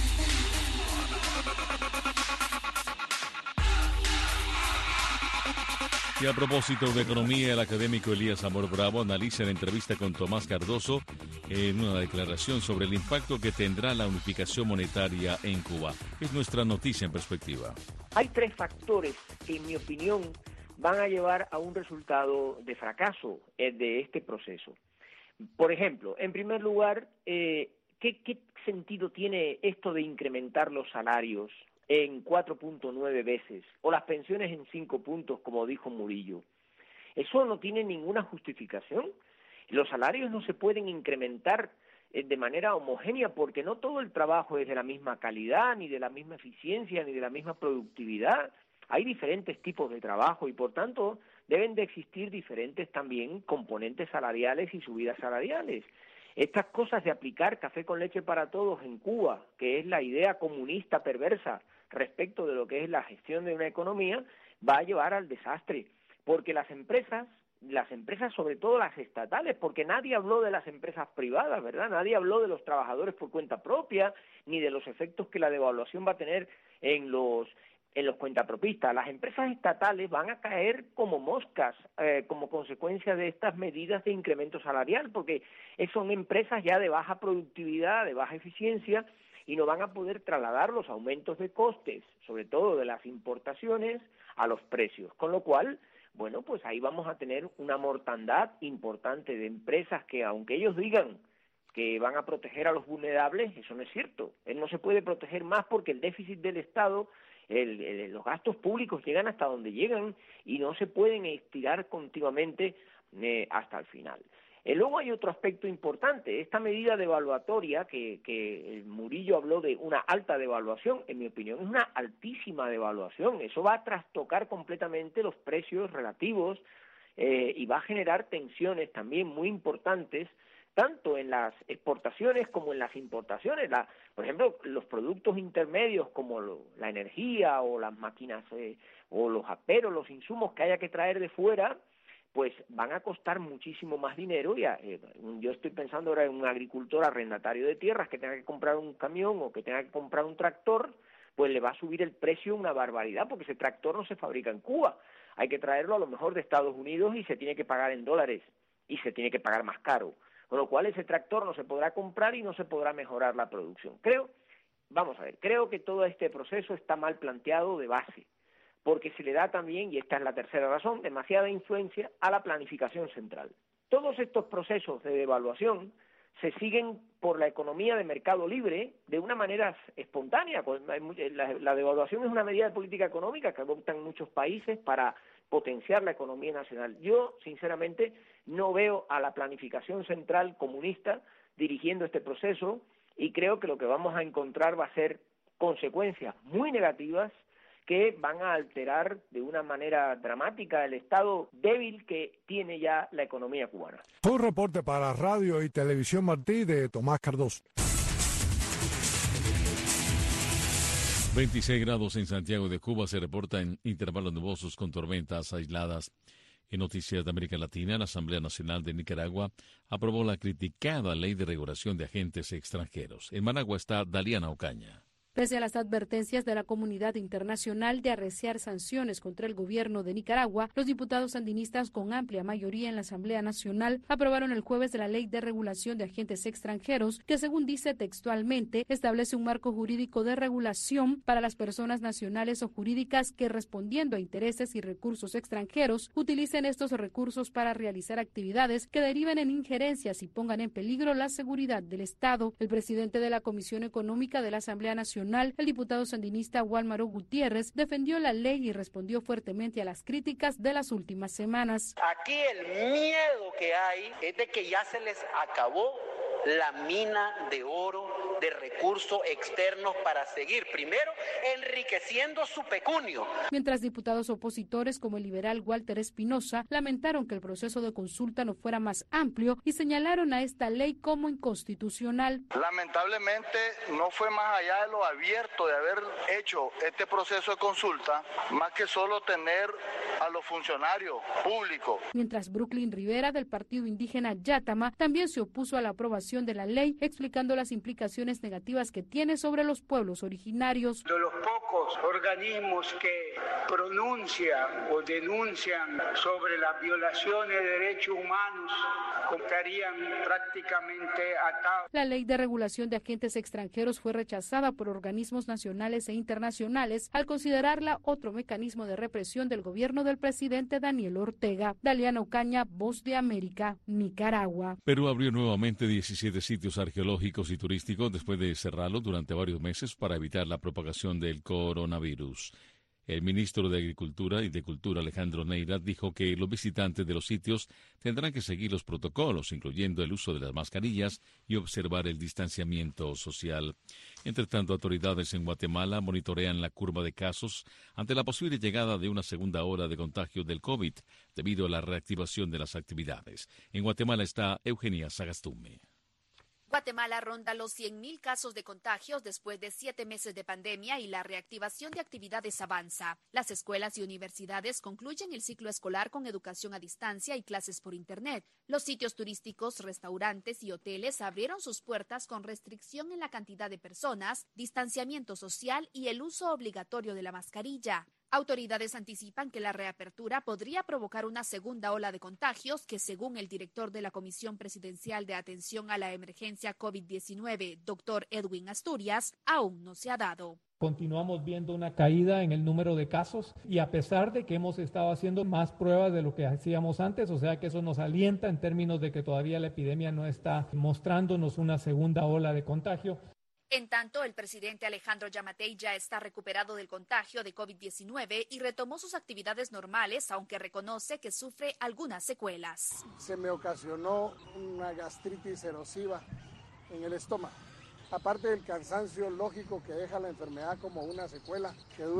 Y a propósito de economía, el académico Elías Amor Bravo analiza la entrevista con Tomás Cardoso en una declaración sobre el impacto que tendrá la unificación monetaria en Cuba. Es nuestra noticia en perspectiva. Hay tres factores que, en mi opinión, van a llevar a un resultado de fracaso de este proceso. Por ejemplo, en primer lugar, eh, ¿qué, ¿qué sentido tiene esto de incrementar los salarios en cuatro punto nueve veces, o las pensiones en cinco puntos, como dijo Murillo? Eso no tiene ninguna justificación. Los salarios no se pueden incrementar eh, de manera homogénea, porque no todo el trabajo es de la misma calidad, ni de la misma eficiencia, ni de la misma productividad. Hay diferentes tipos de trabajo y, por tanto, deben de existir diferentes también componentes salariales y subidas salariales. Estas cosas de aplicar café con leche para todos en Cuba, que es la idea comunista perversa respecto de lo que es la gestión de una economía, va a llevar al desastre, porque las empresas, las empresas sobre todo las estatales, porque nadie habló de las empresas privadas, ¿verdad? Nadie habló de los trabajadores por cuenta propia, ni de los efectos que la devaluación va a tener en los en los cuentapropistas. Las empresas estatales van a caer como moscas eh, como consecuencia de estas medidas de incremento salarial, porque son empresas ya de baja productividad, de baja eficiencia, y no van a poder trasladar los aumentos de costes, sobre todo de las importaciones, a los precios. Con lo cual, bueno, pues ahí vamos a tener una mortandad importante de empresas que, aunque ellos digan que van a proteger a los vulnerables, eso no es cierto. Él no se puede proteger más porque el déficit del Estado, el, el, los gastos públicos llegan hasta donde llegan y no se pueden estirar continuamente eh, hasta el final. Eh, luego hay otro aspecto importante. Esta medida devaluatoria, que, que el Murillo habló de una alta devaluación, en mi opinión es una altísima devaluación. Eso va a trastocar completamente los precios relativos eh, y va a generar tensiones también muy importantes tanto en las exportaciones como en las importaciones. La, por ejemplo, los productos intermedios como lo, la energía o las máquinas eh, o los aperos, los insumos que haya que traer de fuera, pues van a costar muchísimo más dinero. Y eh, yo estoy pensando ahora en un agricultor arrendatario de tierras que tenga que comprar un camión o que tenga que comprar un tractor, pues le va a subir el precio una barbaridad, porque ese tractor no se fabrica en Cuba. Hay que traerlo a lo mejor de Estados Unidos y se tiene que pagar en dólares y se tiene que pagar más caro. Con lo cual ese tractor no se podrá comprar y no se podrá mejorar la producción. Creo, vamos a ver, creo que todo este proceso está mal planteado de base, porque se le da también, y esta es la tercera razón, demasiada influencia a la planificación central. Todos estos procesos de devaluación se siguen por la economía de mercado libre de una manera espontánea. La, la devaluación es una medida de política económica que adoptan muchos países para potenciar la economía nacional. Yo, sinceramente, no veo a la planificación central comunista dirigiendo este proceso y creo que lo que vamos a encontrar va a ser consecuencias muy negativas que van a alterar de una manera dramática el estado débil que tiene ya la economía cubana. Un reporte para Radio y Televisión Martí de Tomás Cardoso. veintiséis grados en Santiago de Cuba, se reporta en intervalos nubosos con tormentas aisladas. En noticias de América Latina, la Asamblea Nacional de Nicaragua aprobó la criticada Ley de Regulación de Agentes Extranjeros. En Managua está Daliana Ocaña. Pese a las advertencias de la comunidad internacional de arreciar sanciones contra el gobierno de Nicaragua, los diputados sandinistas con amplia mayoría en la Asamblea Nacional aprobaron el jueves la Ley de Regulación de Agentes Extranjeros, que según dice textualmente, establece un marco jurídico de regulación para las personas nacionales o jurídicas que, respondiendo a intereses y recursos extranjeros, utilicen estos recursos para realizar actividades que deriven en injerencias y pongan en peligro la seguridad del Estado. El presidente de la Comisión Económica de la Asamblea Nacional, el diputado sandinista Wálmaro Gutiérrez, defendió la ley y respondió fuertemente a las críticas de las últimas semanas. Aquí el miedo que hay es de que ya se les acabó la mina de oro, de recursos externos para seguir, primero, enriqueciendo su pecunio. Mientras diputados opositores como el liberal Walter Espinosa lamentaron que el proceso de consulta no fuera más amplio y señalaron a esta ley como inconstitucional. Lamentablemente no fue más allá de lo abierto de haber hecho este proceso de consulta, más que solo tener a los funcionarios públicos. Mientras Brooklyn Rivera del partido indígena Yátama también se opuso a la aprobación de la ley, explicando las implicaciones negativas que tiene sobre los pueblos originarios. De los pocos organismos que pronuncian o denuncian sobre las violaciones de derechos humanos, estarían prácticamente atados. La ley de regulación de agentes extranjeros fue rechazada por organismos nacionales e internacionales al considerarla otro mecanismo de represión del gobierno del presidente Daniel Ortega. Daliana Ocaña, Voz de América, Nicaragua. Perú abrió nuevamente diecisiete sitios arqueológicos y turísticos después de cerrarlos durante varios meses para evitar la propagación del coronavirus. El ministro de Agricultura y de Cultura, Alejandro Neira, dijo que los visitantes de los sitios tendrán que seguir los protocolos, incluyendo el uso de las mascarillas y observar el distanciamiento social. Entre tanto, autoridades en Guatemala monitorean la curva de casos ante la posible llegada de una segunda ola de contagio del COVID debido a la reactivación de las actividades. En Guatemala está Eugenia Sagastume. Guatemala ronda los cien mil casos de contagios después de siete meses de pandemia y la reactivación de actividades avanza. Las escuelas y universidades concluyen el ciclo escolar con educación a distancia y clases por Internet. Los sitios turísticos, restaurantes y hoteles abrieron sus puertas con restricción en la cantidad de personas, distanciamiento social y el uso obligatorio de la mascarilla. Autoridades anticipan que la reapertura podría provocar una segunda ola de contagios que, según el director de la Comisión Presidencial de Atención a la Emergencia COVID diecinueve, doctor Edwin Asturias, aún no se ha dado. Continuamos viendo una caída en el número de casos y a pesar de que hemos estado haciendo más pruebas de lo que hacíamos antes, o sea que eso nos alienta en términos de que todavía la epidemia no está mostrándonos una segunda ola de contagio. En tanto, el presidente Alejandro Yamatei ya está recuperado del contagio de COVID diecinueve y retomó sus actividades normales, aunque reconoce que sufre algunas secuelas. Se me ocasionó una gastritis erosiva en el estómago. Aparte del cansancio lógico que deja la enfermedad como una secuela que dura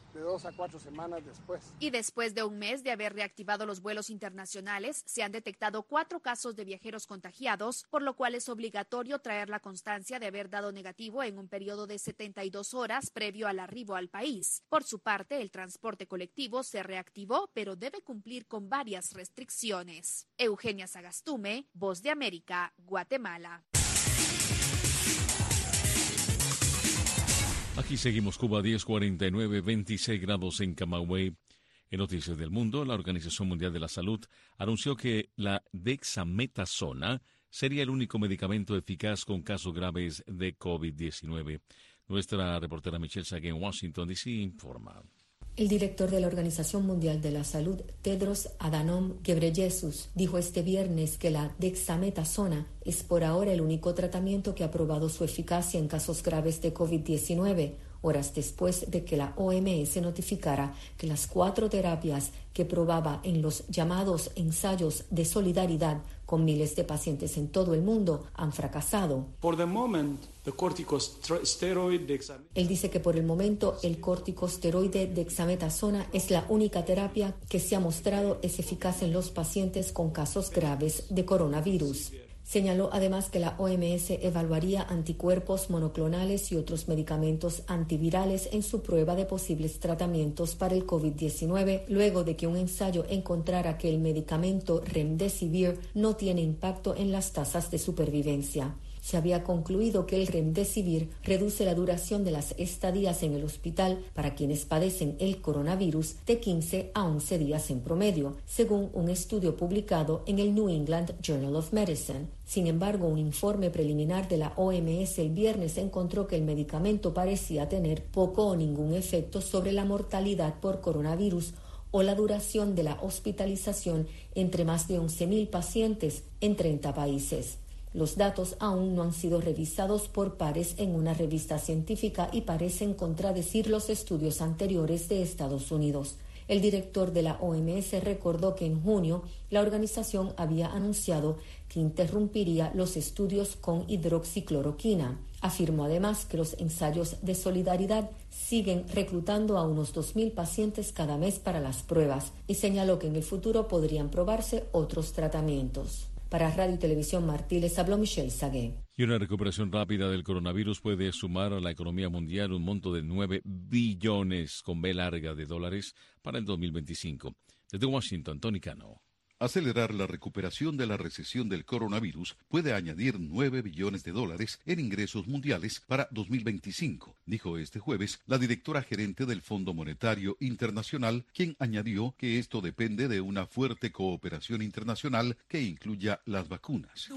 de dos a cuatro semanas después. Y después de un mes de haber reactivado los vuelos internacionales, se han detectado cuatro casos de viajeros contagiados, por lo cual es obligatorio traer la constancia de haber dado negativo en un periodo de setenta y dos horas previo al arribo al país. Por su parte, el transporte colectivo se reactivó, pero debe cumplir con varias restricciones. Eugenia Sagastume, Voz de América, Guatemala. Aquí seguimos. Cuba diez cuarenta y nueve, veintiséis grados en Camagüey. En Noticias del Mundo, la Organización Mundial de la Salud anunció que la dexametasona sería el único medicamento eficaz con casos graves de COVID diecinueve. Nuestra reportera Michelle Sagué en Washington, D C informa. El director de la Organización Mundial de la Salud, Tedros Adhanom Ghebreyesus, dijo este viernes que la dexametasona es por ahora el único tratamiento que ha probado su eficacia en casos graves de COVID diecinueve, horas después de que la O M S notificara que las cuatro terapias que probaba en los llamados ensayos de solidaridad con miles de pacientes en todo el mundo han fracasado. For the moment, the corticosteroid dexam- Él dice que por el momento el corticosteroide dexametasona es la única terapia que se ha mostrado es eficaz en los pacientes con casos graves de coronavirus. Señaló además que la O M S evaluaría anticuerpos monoclonales y otros medicamentos antivirales en su prueba de posibles tratamientos para el COVID diecinueve, luego de que un ensayo encontrara que el medicamento Remdesivir no tiene impacto en las tasas de supervivencia. Se había concluido que el Remdesivir reduce la duración de las estadías en el hospital para quienes padecen el coronavirus de quince a once días en promedio, según un estudio publicado en el New England Journal of Medicine. Sin embargo, un informe preliminar de la O M S el viernes encontró que el medicamento parecía tener poco o ningún efecto sobre la mortalidad por coronavirus o la duración de la hospitalización entre más de once mil pacientes en treinta países. Los datos aún no han sido revisados por pares en una revista científica y parecen contradecir los estudios anteriores de Estados Unidos. El director de la O M S recordó que en junio la organización había anunciado que interrumpiría los estudios con hidroxicloroquina. Afirmó además que los ensayos de solidaridad siguen reclutando a unos dos mil pacientes cada mes para las pruebas y señaló que en el futuro podrían probarse otros tratamientos. Para Radio y Televisión Martí les habló Michelle Sagué. Y una recuperación rápida del coronavirus puede sumar a la economía mundial un monto de nueve billones con B larga de dólares para el dos mil veinticinco. Desde Washington, Tony Cano. Acelerar la recuperación de la recesión del coronavirus puede añadir nueve billones de dólares en ingresos mundiales para dos mil veinticinco, dijo este jueves la directora gerente del Fondo Monetario Internacional, quien añadió que esto depende de una fuerte cooperación internacional que incluya las vacunas.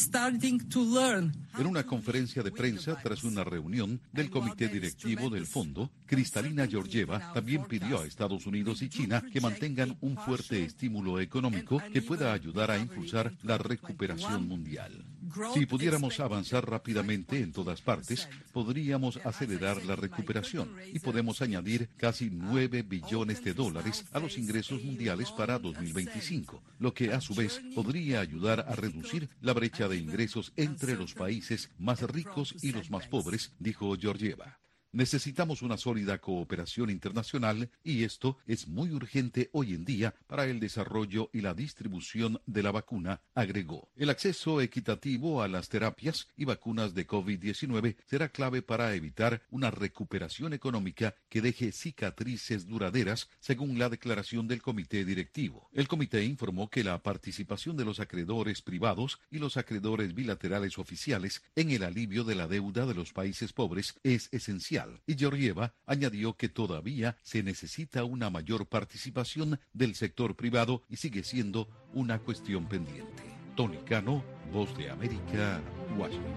En una conferencia de prensa tras una reunión del comité directivo del fondo, Kristalina Georgieva también pidió a Estados Unidos y China que mantengan un fuerte estímulo económico que pueda ayudar a impulsar la recuperación mundial. Si pudiéramos avanzar rápidamente en todas partes, podríamos acelerar la recuperación y podemos añadir casi nueve billones de dólares a los ingresos mundiales para dos mil veinticinco, lo que a su vez podría ayudar a reducir la brecha de ingresos entre los países más ricos y los más pobres, dijo Georgieva. Necesitamos una sólida cooperación internacional y esto es muy urgente hoy en día para el desarrollo y la distribución de la vacuna, agregó. El acceso equitativo a las terapias y vacunas de COVID diecinueve será clave para evitar una recuperación económica que deje cicatrices duraderas, según la declaración del comité directivo. El comité informó que la participación de los acreedores privados y los acreedores bilaterales oficiales en el alivio de la deuda de los países pobres es esencial. Y Georgieva añadió que todavía se necesita una mayor participación del sector privado y sigue siendo una cuestión pendiente. Tony Cano, Voz de América, Washington.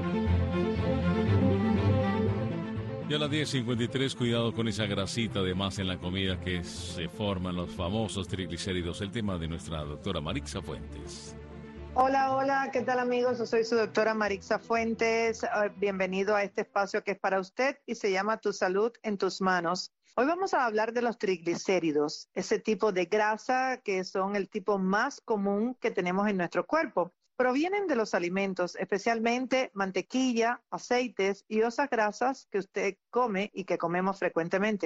Y a las diez cincuenta y tres, cuidado con esa grasita de más en la comida que se forman los famosos triglicéridos. El tema de nuestra doctora Marixa Fuentes. Hola, hola, ¿qué tal amigos? Yo soy su doctora Marixa Fuentes. Bienvenido a este espacio que es para usted y se llama Tu Salud en Tus Manos. Hoy vamos a hablar de los triglicéridos, ese tipo de grasa que son el tipo más común que tenemos en nuestro cuerpo. Provienen de los alimentos, especialmente mantequilla, aceites y otras grasas que usted come y que comemos frecuentemente.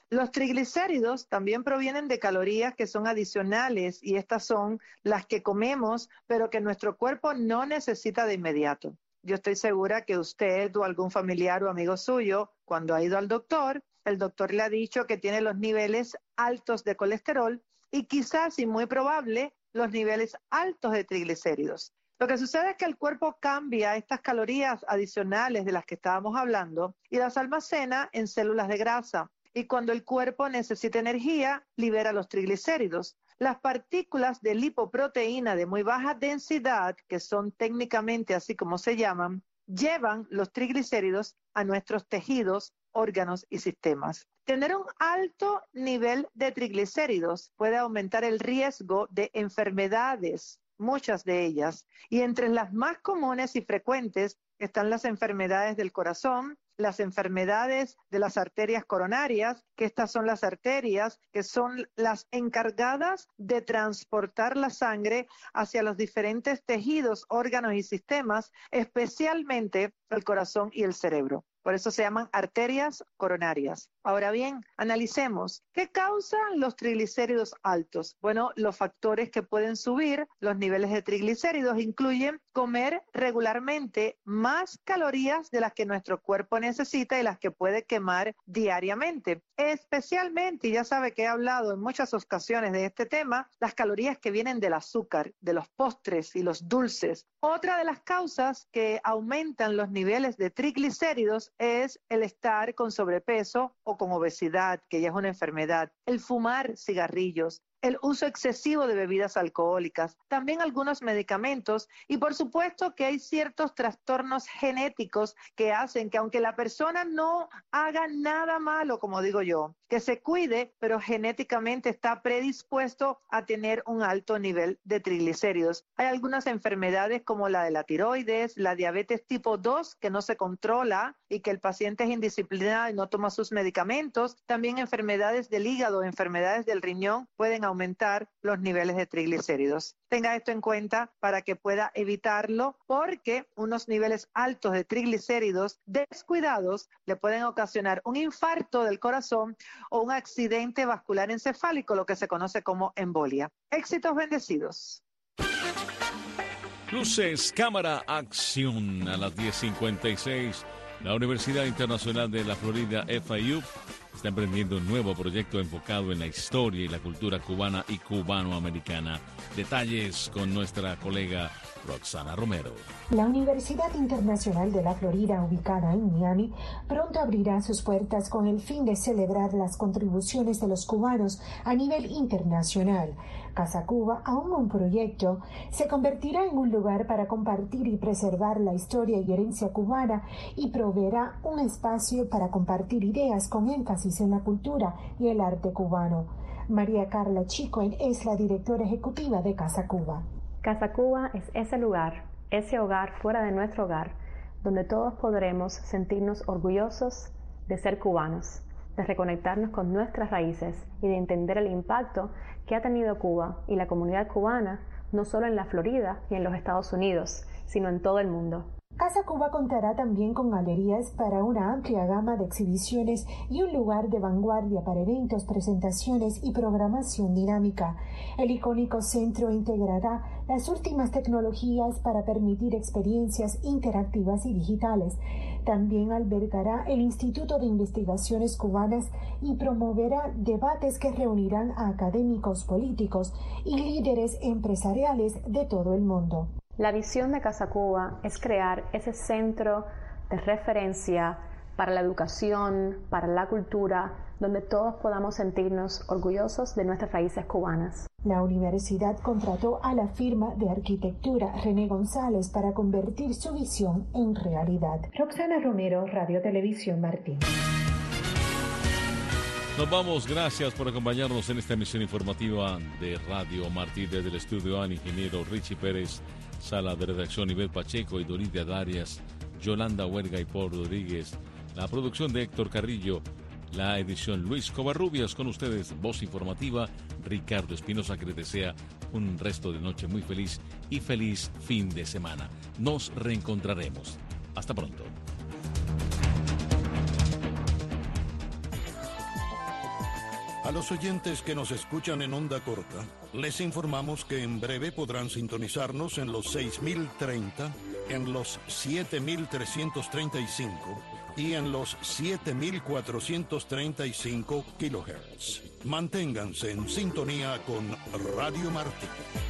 Los triglicéridos también provienen de calorías que son adicionales y estas son las que comemos, pero que nuestro cuerpo no necesita de inmediato. Yo estoy segura que usted o algún familiar o amigo suyo, cuando ha ido al doctor, el doctor le ha dicho que tiene los niveles altos de colesterol y quizás, y muy probable, los niveles altos de triglicéridos. Lo que sucede es que el cuerpo cambia estas calorías adicionales de las que estábamos hablando y las almacena en células de grasa. Y cuando el cuerpo necesita energía, libera los triglicéridos. Las partículas de lipoproteína de muy baja densidad, que son técnicamente así como se llaman, llevan los triglicéridos a nuestros tejidos, órganos y sistemas. Tener un alto nivel de triglicéridos puede aumentar el riesgo de enfermedades, muchas de ellas, y entre las más comunes y frecuentes están las enfermedades del corazón, las enfermedades de las arterias coronarias, que estas son las arterias que son las encargadas de transportar la sangre hacia los diferentes tejidos, órganos y sistemas, especialmente el corazón y el cerebro. Por eso se llaman arterias coronarias. Ahora bien, analicemos. ¿Qué causan los triglicéridos altos? Bueno, los factores que pueden subir los niveles de triglicéridos incluyen comer regularmente más calorías de las que nuestro cuerpo necesita y las que puede quemar diariamente. Especialmente, y ya sabe que he hablado en muchas ocasiones de este tema, las calorías que vienen del azúcar, de los postres y los dulces. Otra de las causas que aumentan los niveles de triglicéridos es el estar con sobrepeso o con obesidad, que ya es una enfermedad, el fumar cigarrillos, el uso excesivo de bebidas alcohólicas, también algunos medicamentos y por supuesto que hay ciertos trastornos genéticos que hacen que aunque la persona no haga nada malo, como digo yo, que se cuide, pero genéticamente está predispuesto a tener un alto nivel de triglicéridos. Hay algunas enfermedades como la de la tiroides, la diabetes tipo dos que no se controla y que el paciente es indisciplinado y no toma sus medicamentos. También enfermedades del hígado, enfermedades del riñón pueden aumentar los niveles de triglicéridos. Tenga esto en cuenta para que pueda evitarlo porque unos niveles altos de triglicéridos descuidados le pueden ocasionar un infarto del corazón o un accidente vascular encefálico, lo que se conoce como embolia. Éxitos bendecidos. Luces, cámara, acción. A las diez cincuenta y seis, la Universidad Internacional de la Florida, F I U, está emprendiendo un nuevo proyecto enfocado en la historia y la cultura cubana y cubanoamericana. Detalles con nuestra colega Roxana Romero. La Universidad Internacional de la Florida, ubicada en Miami, pronto abrirá sus puertas con el fin de celebrar las contribuciones de los cubanos a nivel internacional. Casa Cuba, aún un proyecto, se convertirá en un lugar para compartir y preservar la historia y herencia cubana y proveerá un espacio para compartir ideas con énfasis en la cultura y el arte cubano. María Carla Chicoen es la directora ejecutiva de Casa Cuba. Casa Cuba es ese lugar, ese hogar fuera de nuestro hogar, donde todos podremos sentirnos orgullosos de ser cubanos, de reconectarnos con nuestras raíces y de entender el impacto que ha tenido Cuba y la comunidad cubana, no solo en la Florida y en los Estados Unidos, sino en todo el mundo. Casa Cuba contará también con galerías para una amplia gama de exhibiciones y un lugar de vanguardia para eventos, presentaciones y programación dinámica. El icónico centro integrará las últimas tecnologías para permitir experiencias interactivas y digitales. También albergará el Instituto de Investigaciones Cubanas y promoverá debates que reunirán a académicos políticos y líderes empresariales de todo el mundo. La visión de Casa Cuba es crear ese centro de referencia para la educación, para la cultura, donde todos podamos sentirnos orgullosos de nuestras raíces cubanas. La universidad contrató a la firma de arquitectura René González para convertir su visión en realidad. Roxana Romero, Radio Televisión Martín. Nos vamos, gracias por acompañarnos en esta emisión informativa de Radio Martí. Desde el estudio al ingeniero Richie Pérez, sala de redacción Ivette Pacheco y Dorita Darias, Yolanda Huerga y Paul Rodríguez, la producción de Héctor Carrillo, la edición Luis Covarrubias, con ustedes, voz informativa Ricardo Espinosa, que les desea un resto de noche muy feliz y feliz fin de semana. Nos reencontraremos. Hasta pronto. A los oyentes que nos escuchan en onda corta, les informamos que en breve podrán sintonizarnos en los seis mil treinta, en los siete mil trescientos treinta y cinco y en los siete mil cuatrocientos treinta y cinco kilohertz. Manténganse en sintonía con Radio Martí.